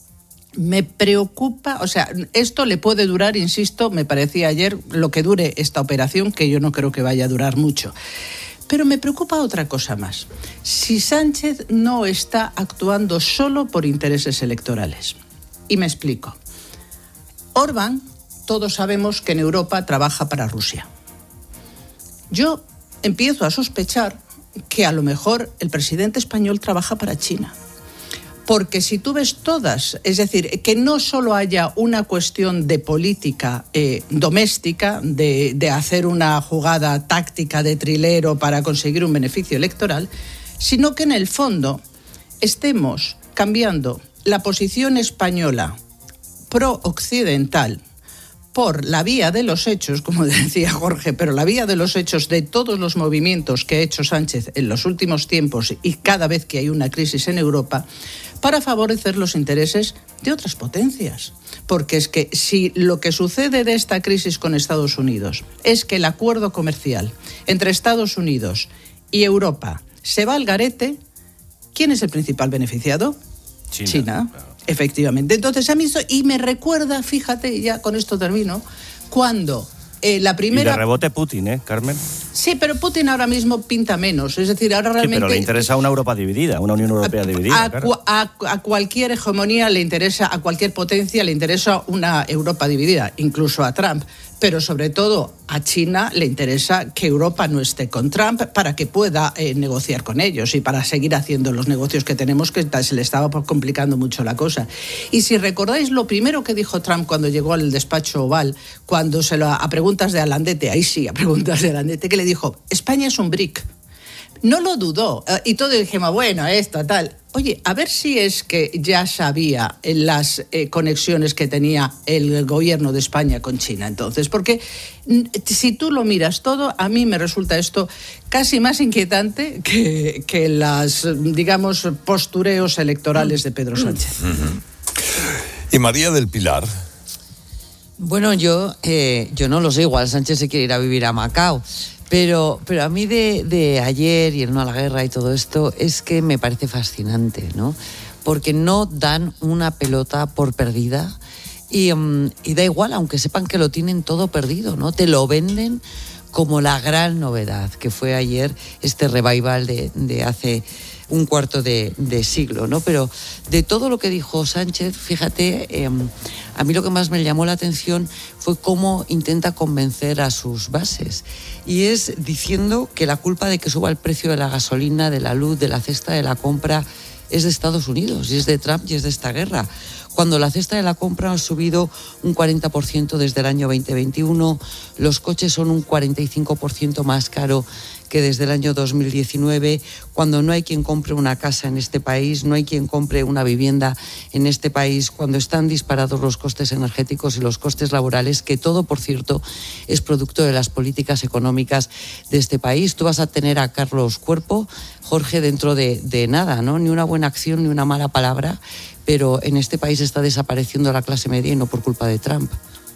me preocupa, o sea, esto le puede durar, insisto, me parecía ayer, lo que dure esta operación, que yo no creo que vaya a durar mucho. Pero me preocupa otra cosa más. Si Sánchez no está actuando solo por intereses electorales. Y me explico. Orbán, todos sabemos que en Europa trabaja para Rusia. Yo empiezo a sospechar que a lo mejor el presidente español trabaja para China. Porque si tú ves todas, es decir, que no solo haya una cuestión de política doméstica, de hacer una jugada táctica de trilero para conseguir un beneficio electoral, sino que en el fondo estemos cambiando la posición española pro-occidental por la vía de los hechos, como decía Jorge, pero la vía de los hechos de todos los movimientos que ha hecho Sánchez en los últimos tiempos y cada vez que hay una crisis en Europa, para favorecer los intereses de otras potencias. Porque es que si lo que sucede de esta crisis con Estados Unidos es que el acuerdo comercial entre Estados Unidos y Europa se va al garete, ¿quién es el principal beneficiado? China. Efectivamente. Entonces a mí y me recuerda, fíjate, ya con esto termino, cuando la primera... Y de rebote Putin, Carmen? Sí, pero Putin ahora mismo pinta menos. Es decir, ahora realmente... Sí, pero le interesa una Europa dividida, una Unión Europea dividida. A cualquier hegemonía le interesa, a cualquier potencia le interesa una Europa dividida, incluso a Trump. Pero sobre todo a China le interesa que Europa no esté con Trump para que pueda negociar con ellos y para seguir haciendo los negocios que tenemos, que se le estaba complicando mucho la cosa. Y si recordáis lo primero que dijo Trump cuando llegó al despacho Oval, cuando a preguntas de Alandete, ahí sí, a preguntas de Alandete, que le dijo, España es un BRIC. No lo dudó, y todos dijimos, bueno, esto, tal. Oye, a ver si es que ya sabía las conexiones que tenía el gobierno de España con China entonces, porque si tú lo miras todo, a mí me resulta esto casi más inquietante que las, digamos, postureos electorales de Pedro Sánchez. ¿Y María del Pilar? Bueno, yo no lo sé, igual Sánchez se quiere ir a vivir a Macao. Pero a mí de ayer y el no a la guerra y todo esto es que me parece fascinante, ¿no? Porque no dan una pelota por perdida y da igual, aunque sepan que lo tienen todo perdido, ¿no? Te lo venden como la gran novedad, que fue ayer este revival de hace un cuarto de siglo, ¿no? Pero de todo lo que dijo Sánchez, fíjate, a mí lo que más me llamó la atención fue cómo intenta convencer a sus bases. Y es diciendo que la culpa de que suba el precio de la gasolina, de la luz, de la cesta de la compra, es de Estados Unidos, y es de Trump y es de esta guerra. Cuando la cesta de la compra ha subido un 40% desde el año 2021, los coches son un 45% más caro que desde el año 2019, cuando no hay quien compre una casa en este país, no hay quien compre una vivienda en este país, cuando están disparados los costes energéticos y los costes laborales, que todo, por cierto, es producto de las políticas económicas de este país. Tú vas a tener a Carlos Cuerpo, Jorge, dentro de nada, ¿no? Ni una buena acción, ni una mala palabra, pero en este país está desapareciendo la clase media y no por culpa de Trump.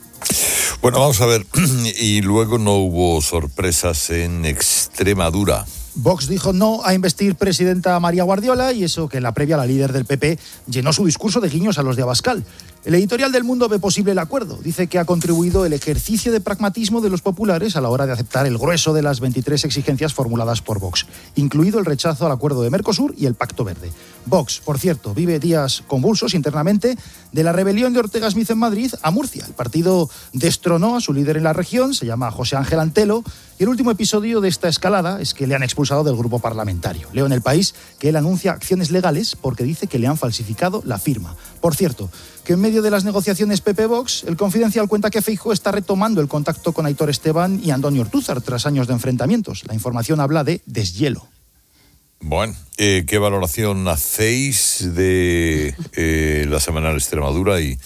Bueno, vamos a ver, y luego no hubo sorpresas en Extremadura. Vox dijo no a investir presidenta a María Guardiola, y eso que en la previa la líder del PP llenó su discurso de guiños a los de Abascal. El editorial del Mundo ve posible el acuerdo. Dice que ha contribuido el ejercicio de pragmatismo de los populares a la hora de aceptar el grueso de las 23 exigencias formuladas por Vox, incluido el rechazo al acuerdo de Mercosur y el Pacto Verde. Vox, por cierto, vive días convulsos internamente de la rebelión de Ortega Smith en Madrid a Murcia. El partido destronó a su líder en la región, se llama José Ángel Antelo, y el último episodio de esta escalada es que le han expulsado del grupo parlamentario. Leo en El País que él anuncia acciones legales porque dice que le han falsificado la firma. Por cierto, que en medio de las negociaciones PP-Vox, el Confidencial cuenta que Feijóo está retomando el contacto con Aitor Esteban y Antonio Ortúzar tras años de enfrentamientos. La información habla de deshielo. Bueno, ¿qué valoración hacéis de la semana en Extremadura y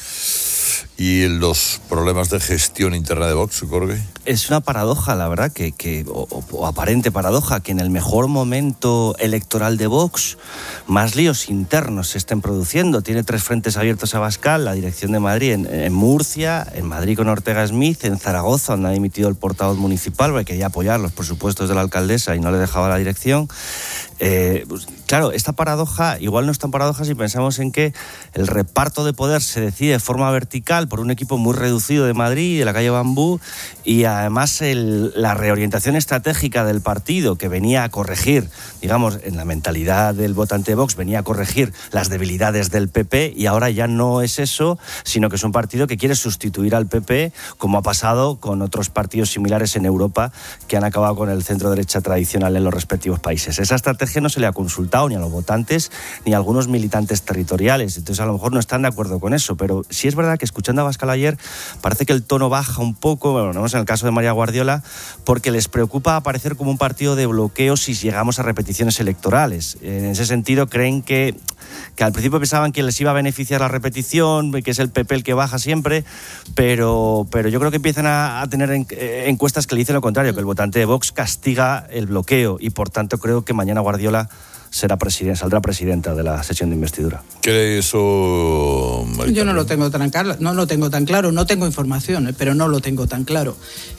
los problemas de gestión interna de Vox, Jorge? Es una paradoja, la verdad, o aparente paradoja, que en el mejor momento electoral de Vox más líos internos se estén produciendo. Tiene 3 frentes abiertos a Abascal, la dirección de Madrid en Murcia, en Madrid con Ortega Smith, en Zaragoza, donde ha dimitido el portavoz municipal porque quería apoyar los presupuestos de la alcaldesa y no le dejaba la dirección. Pues, claro, esta paradoja igual no es tan paradoja si pensamos en que el reparto de poder se decide de forma vertical por un equipo muy reducido de Madrid, de la calle Bambú, y además la reorientación estratégica del partido, que venía a corregir, digamos, en la mentalidad del votante de Vox, venía a corregir las debilidades del PP, y ahora ya no es eso, sino que es un partido que quiere sustituir al PP, como ha pasado con otros partidos similares en Europa que han acabado con el centro derecha tradicional en los respectivos países. Esa estrategia no se le ha consultado ni a los votantes ni a algunos militantes territoriales, entonces a lo mejor no están de acuerdo con eso, pero sí es verdad que escuchando a Abascal ayer parece que el tono baja un poco, bueno, no es en el caso de María Guardiola, porque les preocupa aparecer como un partido de bloqueo si llegamos a repeticiones electorales. En ese sentido creen que que al principio pensaban que les iba a beneficiar la repetición, que es el PP el que baja siempre, pero yo creo que empiezan a tener encuestas que le dicen lo contrario, que el votante de Vox castiga el bloqueo y por tanto creo que mañana Guardiola saldrá presidenta de la sesión de investidura. ¿Cree eso, María? Yo no lo tengo tan claro, no tengo información, pero no lo tengo tan claro.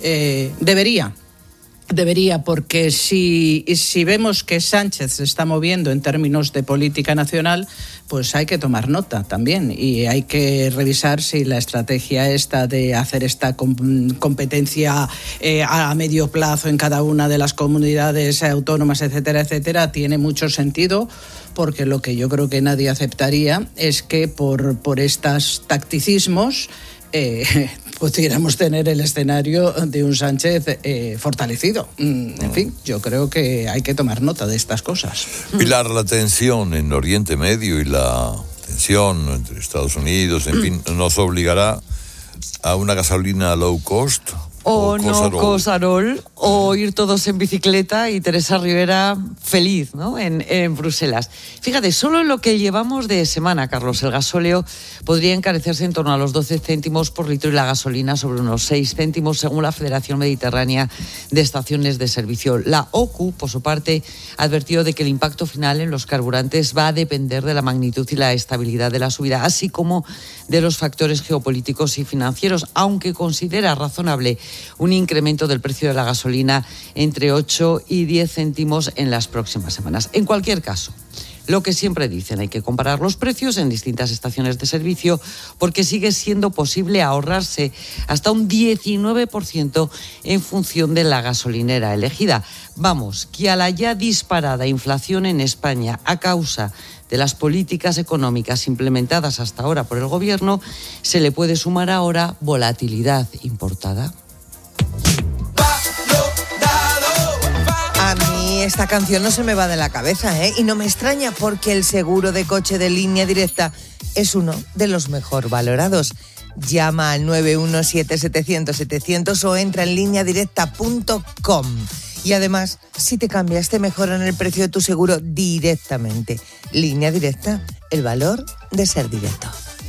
Debería, porque si vemos que Sánchez se está moviendo en términos de política nacional, pues hay que tomar nota también y hay que revisar si la estrategia esta de hacer esta competencia a medio plazo en cada una de las comunidades autónomas, etcétera, tiene mucho sentido, porque lo que yo creo que nadie aceptaría es que por estos tacticismos pudiéramos tener el escenario de un Sánchez fortalecido. En fin, yo creo que hay que tomar nota de estas cosas. Pilar, la tensión en Oriente Medio y la tensión entre Estados Unidos, en fin, nos obligará a una gasolina low cost. O no Cosarol, o ir todos en bicicleta y Teresa Rivera feliz, ¿no? En Bruselas. Fíjate, solo en lo que llevamos de semana, Carlos, el gasóleo podría encarecerse en torno a los 12 céntimos por litro y la gasolina sobre unos 6 céntimos, según la Federación Mediterránea de Estaciones de Servicio. La OCU, por su parte, advirtió de que el impacto final en los carburantes va a depender de la magnitud y la estabilidad de la subida, así como de los factores geopolíticos y financieros, aunque considera razonable un incremento del precio de la gasolina entre 8 y 10 céntimos en las próximas semanas. En cualquier caso, lo que siempre dicen, hay que comparar los precios en distintas estaciones de servicio porque sigue siendo posible ahorrarse hasta un 19% en función de la gasolinera elegida. Vamos, que a la ya disparada inflación en España a causa de las políticas económicas implementadas hasta ahora por el Gobierno, se le puede sumar ahora volatilidad importada. A mí esta canción no se me va de la cabeza, ¿eh? Y no me extraña porque el seguro de coche de Línea Directa es uno de los mejor valorados. Llama al 917-700-700 o entra en lineadirecta.com. Y además, si te cambias, te mejoran el precio de tu seguro directamente. Línea Directa, el valor de ser directo.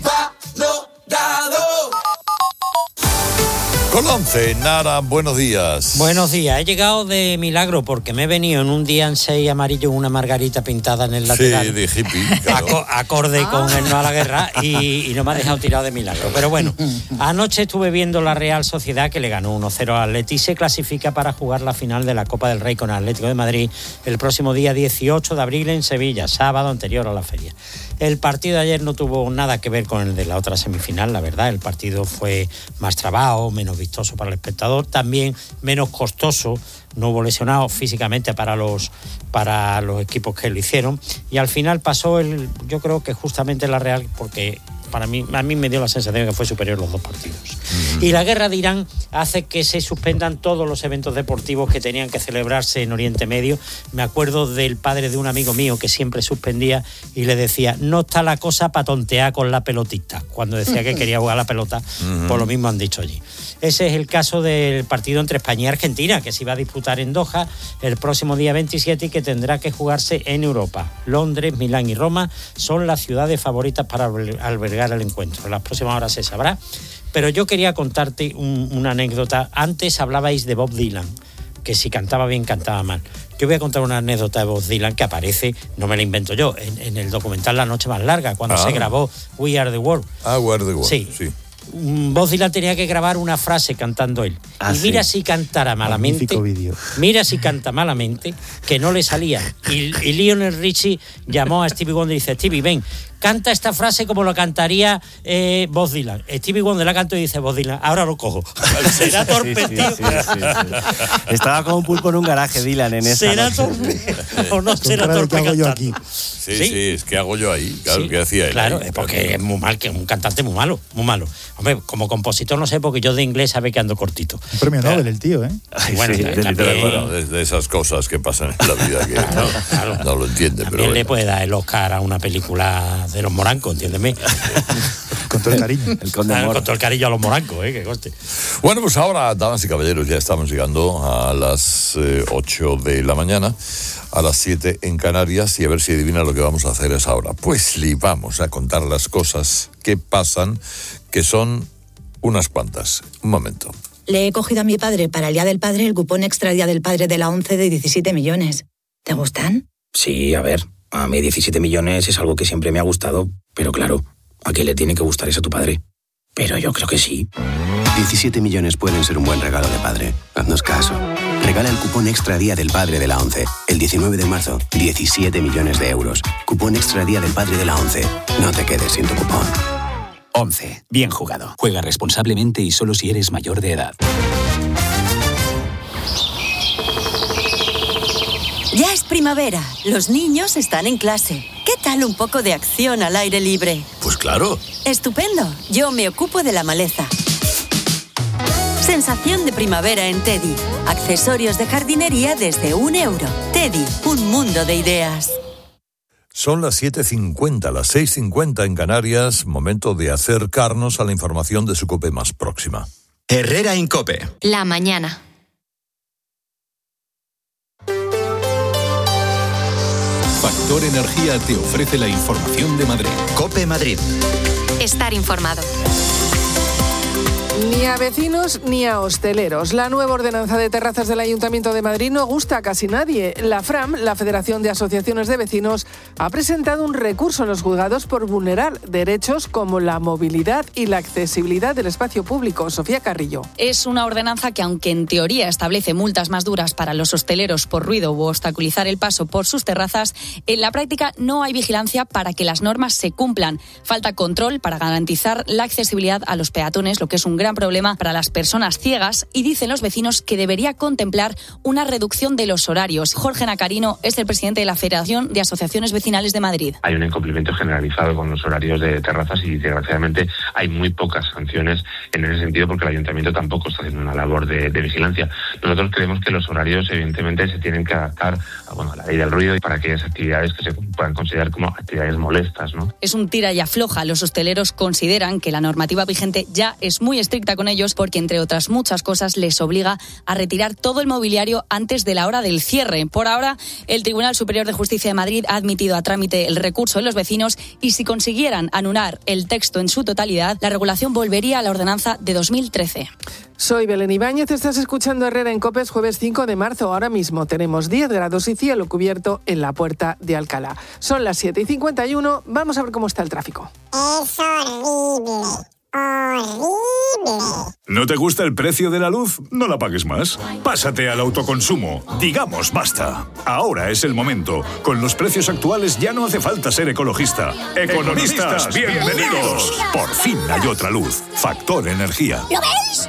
Con 11, Nara, buenos días. Buenos días, he llegado de milagro porque me he venido en un día en 6 amarillo una margarita pintada en el lateral. Sí, de hippie, claro. Acorde con el no a la guerra y no me ha dejado tirado de milagro. Pero bueno, anoche estuve viendo la Real Sociedad que le ganó 1-0 al Atleti y se clasifica para jugar la final de la Copa del Rey con el Atlético de Madrid el próximo día 18 de abril en Sevilla, sábado anterior a la feria. El partido de ayer no tuvo nada que ver con el de la otra semifinal, la verdad. El partido fue más trabado, menos vistoso para el espectador, también menos costoso, no hubo lesionados físicamente para los equipos que lo hicieron y al final pasó yo creo que justamente la Real, porque a mí me dio la sensación de que fue superior los dos partidos. Y la guerra de Irán hace que se suspendan todos los eventos deportivos que tenían que celebrarse en Oriente Medio. Me acuerdo del padre de un amigo mío que siempre suspendía y le decía, no está la cosa para tontear con la pelotita, cuando decía que quería jugar la pelota, por lo mismo han dicho allí. Ese es el caso del partido entre España y Argentina, que se iba a disputar en Doha el próximo día 27 y que tendrá que jugarse en Europa. Londres, Milán y Roma son las ciudades favoritas para albergar el encuentro. En las próximas horas se sabrá. Pero yo quería contarte una anécdota. Antes hablabais de Bob Dylan, que si cantaba bien, cantaba mal. Yo voy a contar una anécdota de Bob Dylan que aparece, no me la invento yo, en el documental La Noche Más Larga, cuando se grabó We Are the World. We Are the World, sí. Bob Dylan tenía que grabar una frase cantando él. Y mira si cantara malamente. Mira si canta malamente, que no le salía. Y Lionel Richie llamó a Stevie Wonder y dice, Stevie, ven, canta esta frase como lo cantaría Bob Dylan. Stevie Wonder la cantó y dice Bob Dylan, ahora lo cojo. Será torpe, tío. Sí. Estaba como un pulpo en un garaje, Dylan, en esa ¿Será noche. torpe o no será torpe cantando? Sí, es que hago yo ahí. Claro, ¿qué hacía él? Claro, ahí? Es porque es muy mal, que es un cantante muy malo, muy malo. Hombre, como compositor no sé, porque yo de inglés sabe que ando cortito. Un premio Nobel el tío, ¿eh? Bueno, de esas cosas que pasan en la vida que no lo entiende. También pero le puede dar el Oscar a una película de los morancos, entiéndeme. Con todo el cariño. Con todo el cariño a los morancos, que coste. Bueno, pues ahora, damas y caballeros, ya estamos llegando a las 8 de la mañana. a las 7 en Canarias, y a ver si adivina lo que vamos a hacer a esa hora. Pues le vamos a contar las cosas que pasan, que son unas cuantas. Un momento. Le he cogido a mi padre para el Día del Padre el cupón extra Día del Padre de la ONCE de 17 millones. ¿Te gustan? Sí, a ver, a mí 17 millones es algo que siempre me ha gustado, pero claro, ¿a quién le tiene que gustar eso a tu padre? Pero yo creo que sí. 17 millones pueden ser un buen regalo de padre. Haznos caso. Regala el cupón extra Día del Padre de la ONCE. El 19 de marzo, 17 millones de euros. Cupón extra Día del Padre de la ONCE. No te quedes sin tu cupón. 11. Bien jugado. Juega responsablemente y solo si eres mayor de edad. Ya es primavera. Los niños están en clase. ¿Qué tal un poco de acción al aire libre? Pues claro. Estupendo. Yo me ocupo de la maleza. Sensación de primavera en Teddy. Accesorios de jardinería desde €1. Teddy, un mundo de ideas. Son las 7:50, las 6:50 en Canarias. Momento de acercarnos a la información de su COPE más próxima. Herrera en COPE. La mañana. Factor Energía te ofrece la información de Madrid. COPE Madrid. Estar informado. Ni a vecinos ni a hosteleros. La nueva ordenanza de terrazas del Ayuntamiento de Madrid no gusta a casi nadie. La FRAM, la Federación de Asociaciones de Vecinos, ha presentado un recurso en los juzgados por vulnerar derechos como la movilidad y la accesibilidad del espacio público. Sofía Carrillo. Es una ordenanza que, aunque en teoría establece multas más duras para los hosteleros por ruido u obstaculizar el paso por sus terrazas, en la práctica no hay vigilancia para que las normas se cumplan. Falta control para garantizar la accesibilidad a los peatones, lo que es un gran problema para las personas ciegas, y dicen los vecinos que debería contemplar una reducción de los horarios. Jorge Nacarino es el presidente de la Federación de Asociaciones Vecinales de Madrid. Hay un incumplimiento generalizado con los horarios de terrazas y desgraciadamente hay muy pocas sanciones en ese sentido porque el ayuntamiento tampoco está haciendo una labor de vigilancia. Nosotros creemos que los horarios evidentemente se tienen que adaptar a la ley del ruido y para aquellas actividades que se puedan considerar como actividades molestas, ¿no? Es un tira y afloja. Los hosteleros consideran que la normativa vigente ya es muy estricta con ellos porque, entre otras muchas cosas, les obliga a retirar todo el mobiliario antes de la hora del cierre. Por ahora, el Tribunal Superior de Justicia de Madrid ha admitido a trámite el recurso de los vecinos y si consiguieran anular el texto en su totalidad, la regulación volvería a la ordenanza de 2013. Soy Belén Ibáñez, estás escuchando Herrera en COPE, jueves 5 de marzo. Ahora mismo tenemos 10 grados y cielo cubierto en la Puerta de Alcalá. Son las 7:51, vamos a ver cómo está el tráfico. Es horrible. ¡Horrible! ¿No te gusta el precio de la luz? No la pagues más. Pásate al autoconsumo. Digamos basta. Ahora es el momento. Con los precios actuales ya no hace falta ser ecologista. ¡Economistas, bienvenidos! Por fin hay otra luz. Factor Energía. ¿Lo veis?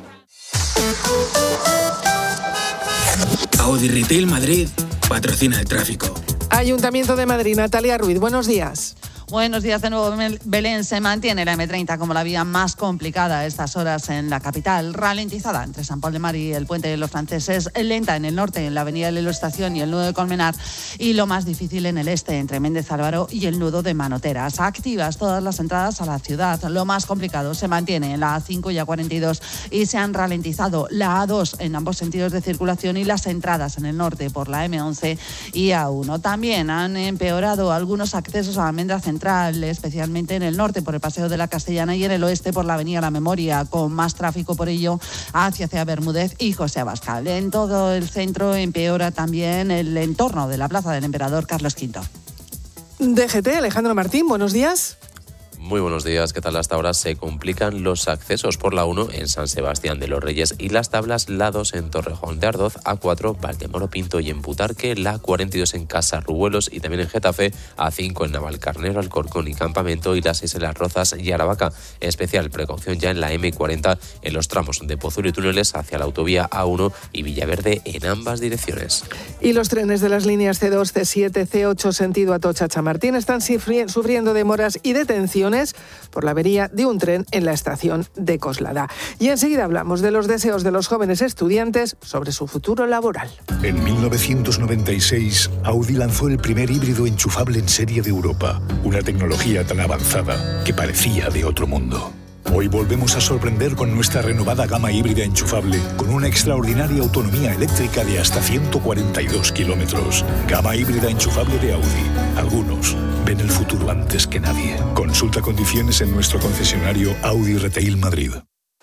Audi Retail Madrid patrocina el tráfico. Ayuntamiento de Madrid, Natalia Ruiz, buenos días. Buenos días de nuevo, Belén. Se mantiene la M30 como la vía más complicada a estas horas en la capital, ralentizada entre San Pol de Mar y el Puente de los Franceses, lenta en el norte, en la avenida de la Estación y el nudo de Colmenar, y lo más difícil en el este, entre Méndez Álvaro y el nudo de Manoteras. Activas todas las entradas a la ciudad. Lo más complicado se mantiene en la A5 y A42 y se han ralentizado la A2 en ambos sentidos de circulación y las entradas en el norte por la M11 y A1. También han empeorado algunos accesos a la Almendra Central, especialmente en el norte por el Paseo de la Castellana y en el oeste por la Avenida La Memoria, con más tráfico por ello hacia Bermúdez y José Abascal. En todo el centro empeora también el entorno de la Plaza del Emperador Carlos V. DGT, Alejandro Martín, buenos días. Muy buenos días, ¿qué tal? Hasta ahora se complican los accesos por la 1 en San Sebastián de los Reyes y las tablas, la 2 en Torrejón de Ardoz, A4 Valdemoro Pinto y en Butarque, la 42 en Casarrubuelos y también en Getafe, A5 en Navalcarnero, Alcorcón y Campamento y la 6 en Las Rozas y Aravaca. Especial precaución ya en la M40 en los tramos de Pozuelo y Túneles hacia la autovía A1 y Villaverde en ambas direcciones. Y los trenes de las líneas C2, C7, C8 sentido Atocha-Chamartín están sufriendo demoras y detenciones por la avería de un tren en la estación de Coslada. Y enseguida hablamos de los deseos de los jóvenes estudiantes sobre su futuro laboral. En 1996, Audi lanzó el primer híbrido enchufable en serie de Europa. Una tecnología tan avanzada que parecía de otro mundo. Hoy volvemos a sorprender con nuestra renovada gama híbrida enchufable, con una extraordinaria autonomía eléctrica de hasta 142 kilómetros. Gama híbrida enchufable de Audi. Algunos ven el futuro antes que nadie. Consulta condiciones en nuestro concesionario Audi Retail Madrid.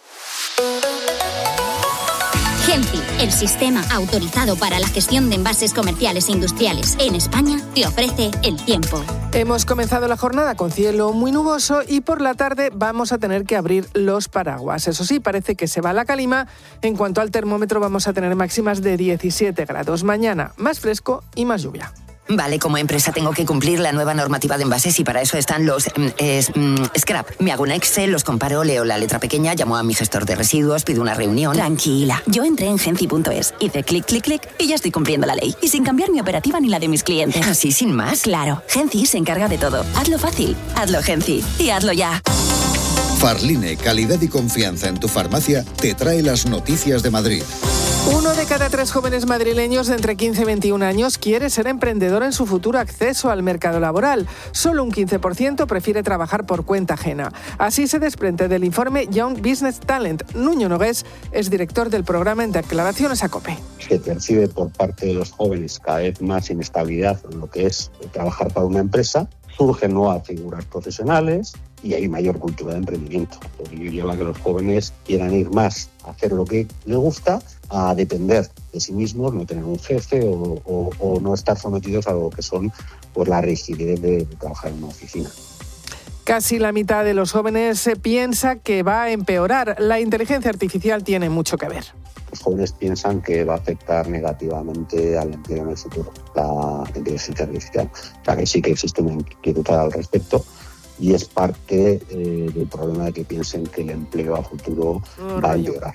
Genci, el sistema autorizado para la gestión de envases comerciales e industriales en España, te ofrece el tiempo. Hemos comenzado la jornada con cielo muy nuboso y por la tarde vamos a tener que abrir los paraguas. Eso sí, parece que se va la calima. En cuanto al termómetro, vamos a tener máximas de 17 grados. Mañana, más fresco y más lluvia. Vale, como empresa tengo que cumplir la nueva normativa de envases y para eso están los scrap. Me hago un Excel, los comparo, leo la letra pequeña, llamo a mi gestor de residuos, pido una reunión. Tranquila, yo entré en genci.es, hice clic, clic, clic y ya estoy cumpliendo la ley. Y sin cambiar mi operativa ni la de mis clientes. ¿Así sin más? Claro, Genci se encarga de todo. Hazlo fácil, hazlo Genci y hazlo ya. Farline, calidad y confianza en tu farmacia, te trae las noticias de Madrid. 1 de cada 3 jóvenes madrileños de entre 15 y 21 años quiere ser emprendedor en su futuro acceso al mercado laboral. Solo un 15% prefiere trabajar por cuenta ajena. Así se desprende del informe Young Business Talent. Nuño Nogués es director del programa en declaraciones a COPE. Se percibe por parte de los jóvenes cada vez más inestabilidad en lo que es trabajar para una empresa. Surgen nuevas figuras profesionales y hay mayor cultura de emprendimiento. Ello lleva a que los jóvenes quieran ir más a hacer lo que les gusta, a depender de sí mismos, no tener un jefe o no estar sometidos a lo que son pues, la rigidez de trabajar en una oficina. Casi la mitad de los jóvenes piensa que va a empeorar. La inteligencia artificial tiene mucho que ver. Los jóvenes piensan que va a afectar negativamente al empleo en el futuro, la inteligencia artificial. O sea que sí que existe una inquietud al respecto y es parte del problema de que piensen que el empleo a futuro va a empeorar.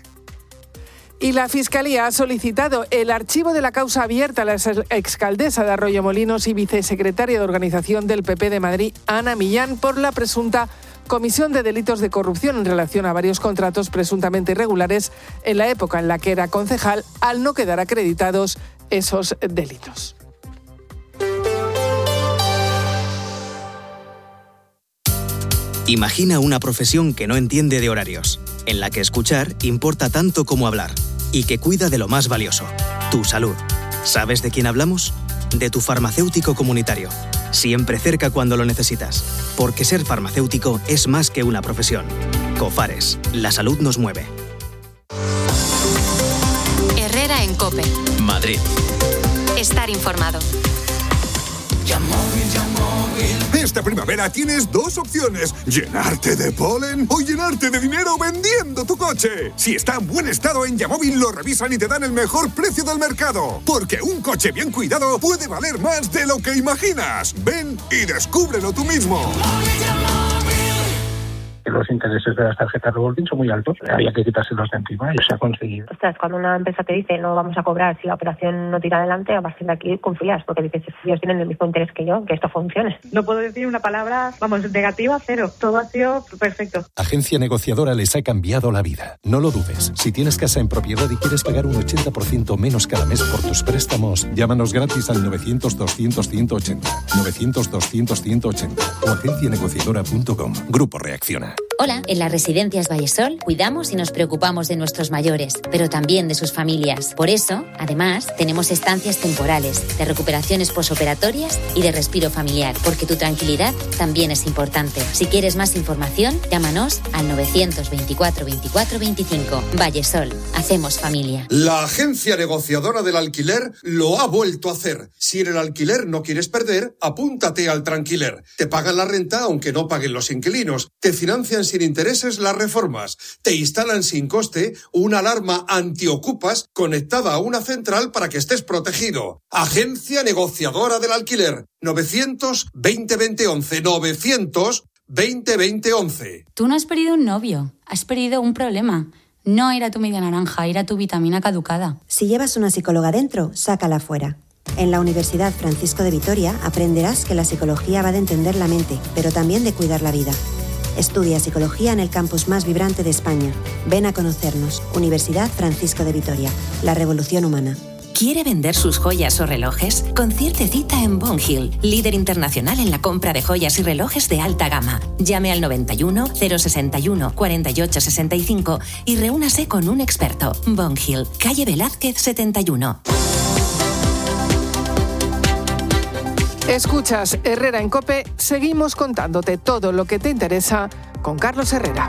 Y la Fiscalía ha solicitado el archivo de la causa abierta a la exalcaldesa de Arroyomolinos y vicesecretaria de Organización del PP de Madrid, Ana Millán, por la presunta comisión de delitos de corrupción en relación a varios contratos presuntamente irregulares en la época en la que era concejal, al no quedar acreditados esos delitos. Imagina una profesión que no entiende de horarios, en la que escuchar importa tanto como hablar y que cuida de lo más valioso, tu salud. ¿Sabes de quién hablamos? De tu farmacéutico comunitario. Siempre cerca cuando lo necesitas. Porque ser farmacéutico es más que una profesión. Cofares, la salud nos mueve. Herrera en COPE. Madrid. Estar informado. Esta primavera tienes 2 opciones: llenarte de polen o llenarte de dinero vendiendo tu coche. Si está en buen estado, en Yamóvil lo revisan y te dan el mejor precio del mercado. Porque un coche bien cuidado puede valer más de lo que imaginas. Ven y descúbrelo tú mismo. Los intereses de las tarjetas revolving son muy altos, había que quitárselos de encima y se ha conseguido. Ostras, cuando una empresa te dice no vamos a cobrar si la operación no tira adelante, a partir de aquí confías, porque dices, ellos tienen el mismo interés que yo, que esto funcione. No puedo decir una palabra, negativa, cero. Todo ha sido perfecto. Agencia Negociadora les ha cambiado la vida. No lo dudes. Si tienes casa en propiedad y quieres pagar un 80% menos cada mes por tus préstamos, llámanos gratis al 900-200-180. 900-200-180 o agencianegociadora.com. Grupo Reacciona. Hola, en las residencias Vallesol cuidamos y nos preocupamos de nuestros mayores, pero también de sus familias. Por eso, además, tenemos estancias temporales, de recuperaciones posoperatorias y de respiro familiar, porque tu tranquilidad también es importante. Si quieres más información, llámanos al 924 24 25. Vallesol, hacemos familia. La Agencia Negociadora del Alquiler lo ha vuelto a hacer. Si en el alquiler no quieres perder, apúntate al Tranquiler. Te pagan la renta aunque no paguen los inquilinos. Te financian sin intereses las reformas. Te instalan sin coste una alarma antiocupas conectada a una central para que estés protegido. Agencia Negociadora del Alquiler. 900-20-20-11. 900-20-20-11. Tú no has perdido un novio, has perdido un problema. No era tu media naranja, era tu vitamina caducada. Si llevas una psicóloga dentro, sácala fuera. En la Universidad Francisco de Vitoria aprenderás que la psicología va de entender la mente, pero también de cuidar la vida. Estudia psicología en el campus más vibrante de España. Ven a conocernos. Universidad Francisco de Vitoria. La revolución humana. ¿Quiere vender sus joyas o relojes? Concierte cita en Bond Hill, líder internacional en la compra de joyas y relojes de alta gama. Llame al 91 061 48 65 y reúnase con un experto. Bond Hill, calle Velázquez 71. Escuchas Herrera en COPE. Seguimos contándote todo lo que te interesa con Carlos Herrera.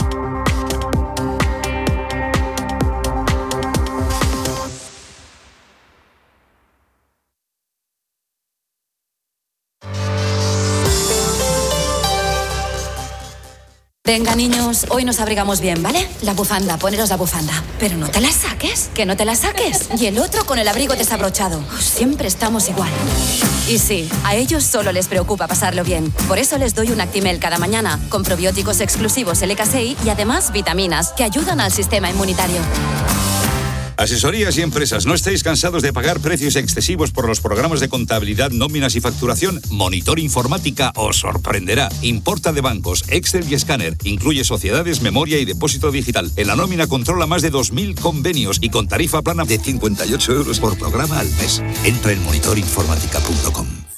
Venga, niños, hoy nos abrigamos bien, ¿vale? La bufanda, poneros la bufanda. Pero no te la saques, que no te la saques. Y el otro con el abrigo desabrochado. Siempre estamos igual. Y sí, a ellos solo les preocupa pasarlo bien. Por eso les doy un Actimel cada mañana, con probióticos exclusivos LK6 y además vitaminas que ayudan al sistema inmunitario. Asesorías y empresas, ¿no estáis cansados de pagar precios excesivos por los programas de contabilidad, nóminas y facturación? Monitor Informática os sorprenderá. Importa de bancos, Excel y escáner. Incluye sociedades, memoria y depósito digital. En la nómina controla más de 2.000 convenios y con tarifa plana de 58 € por programa al mes. Entra en monitorinformática.com.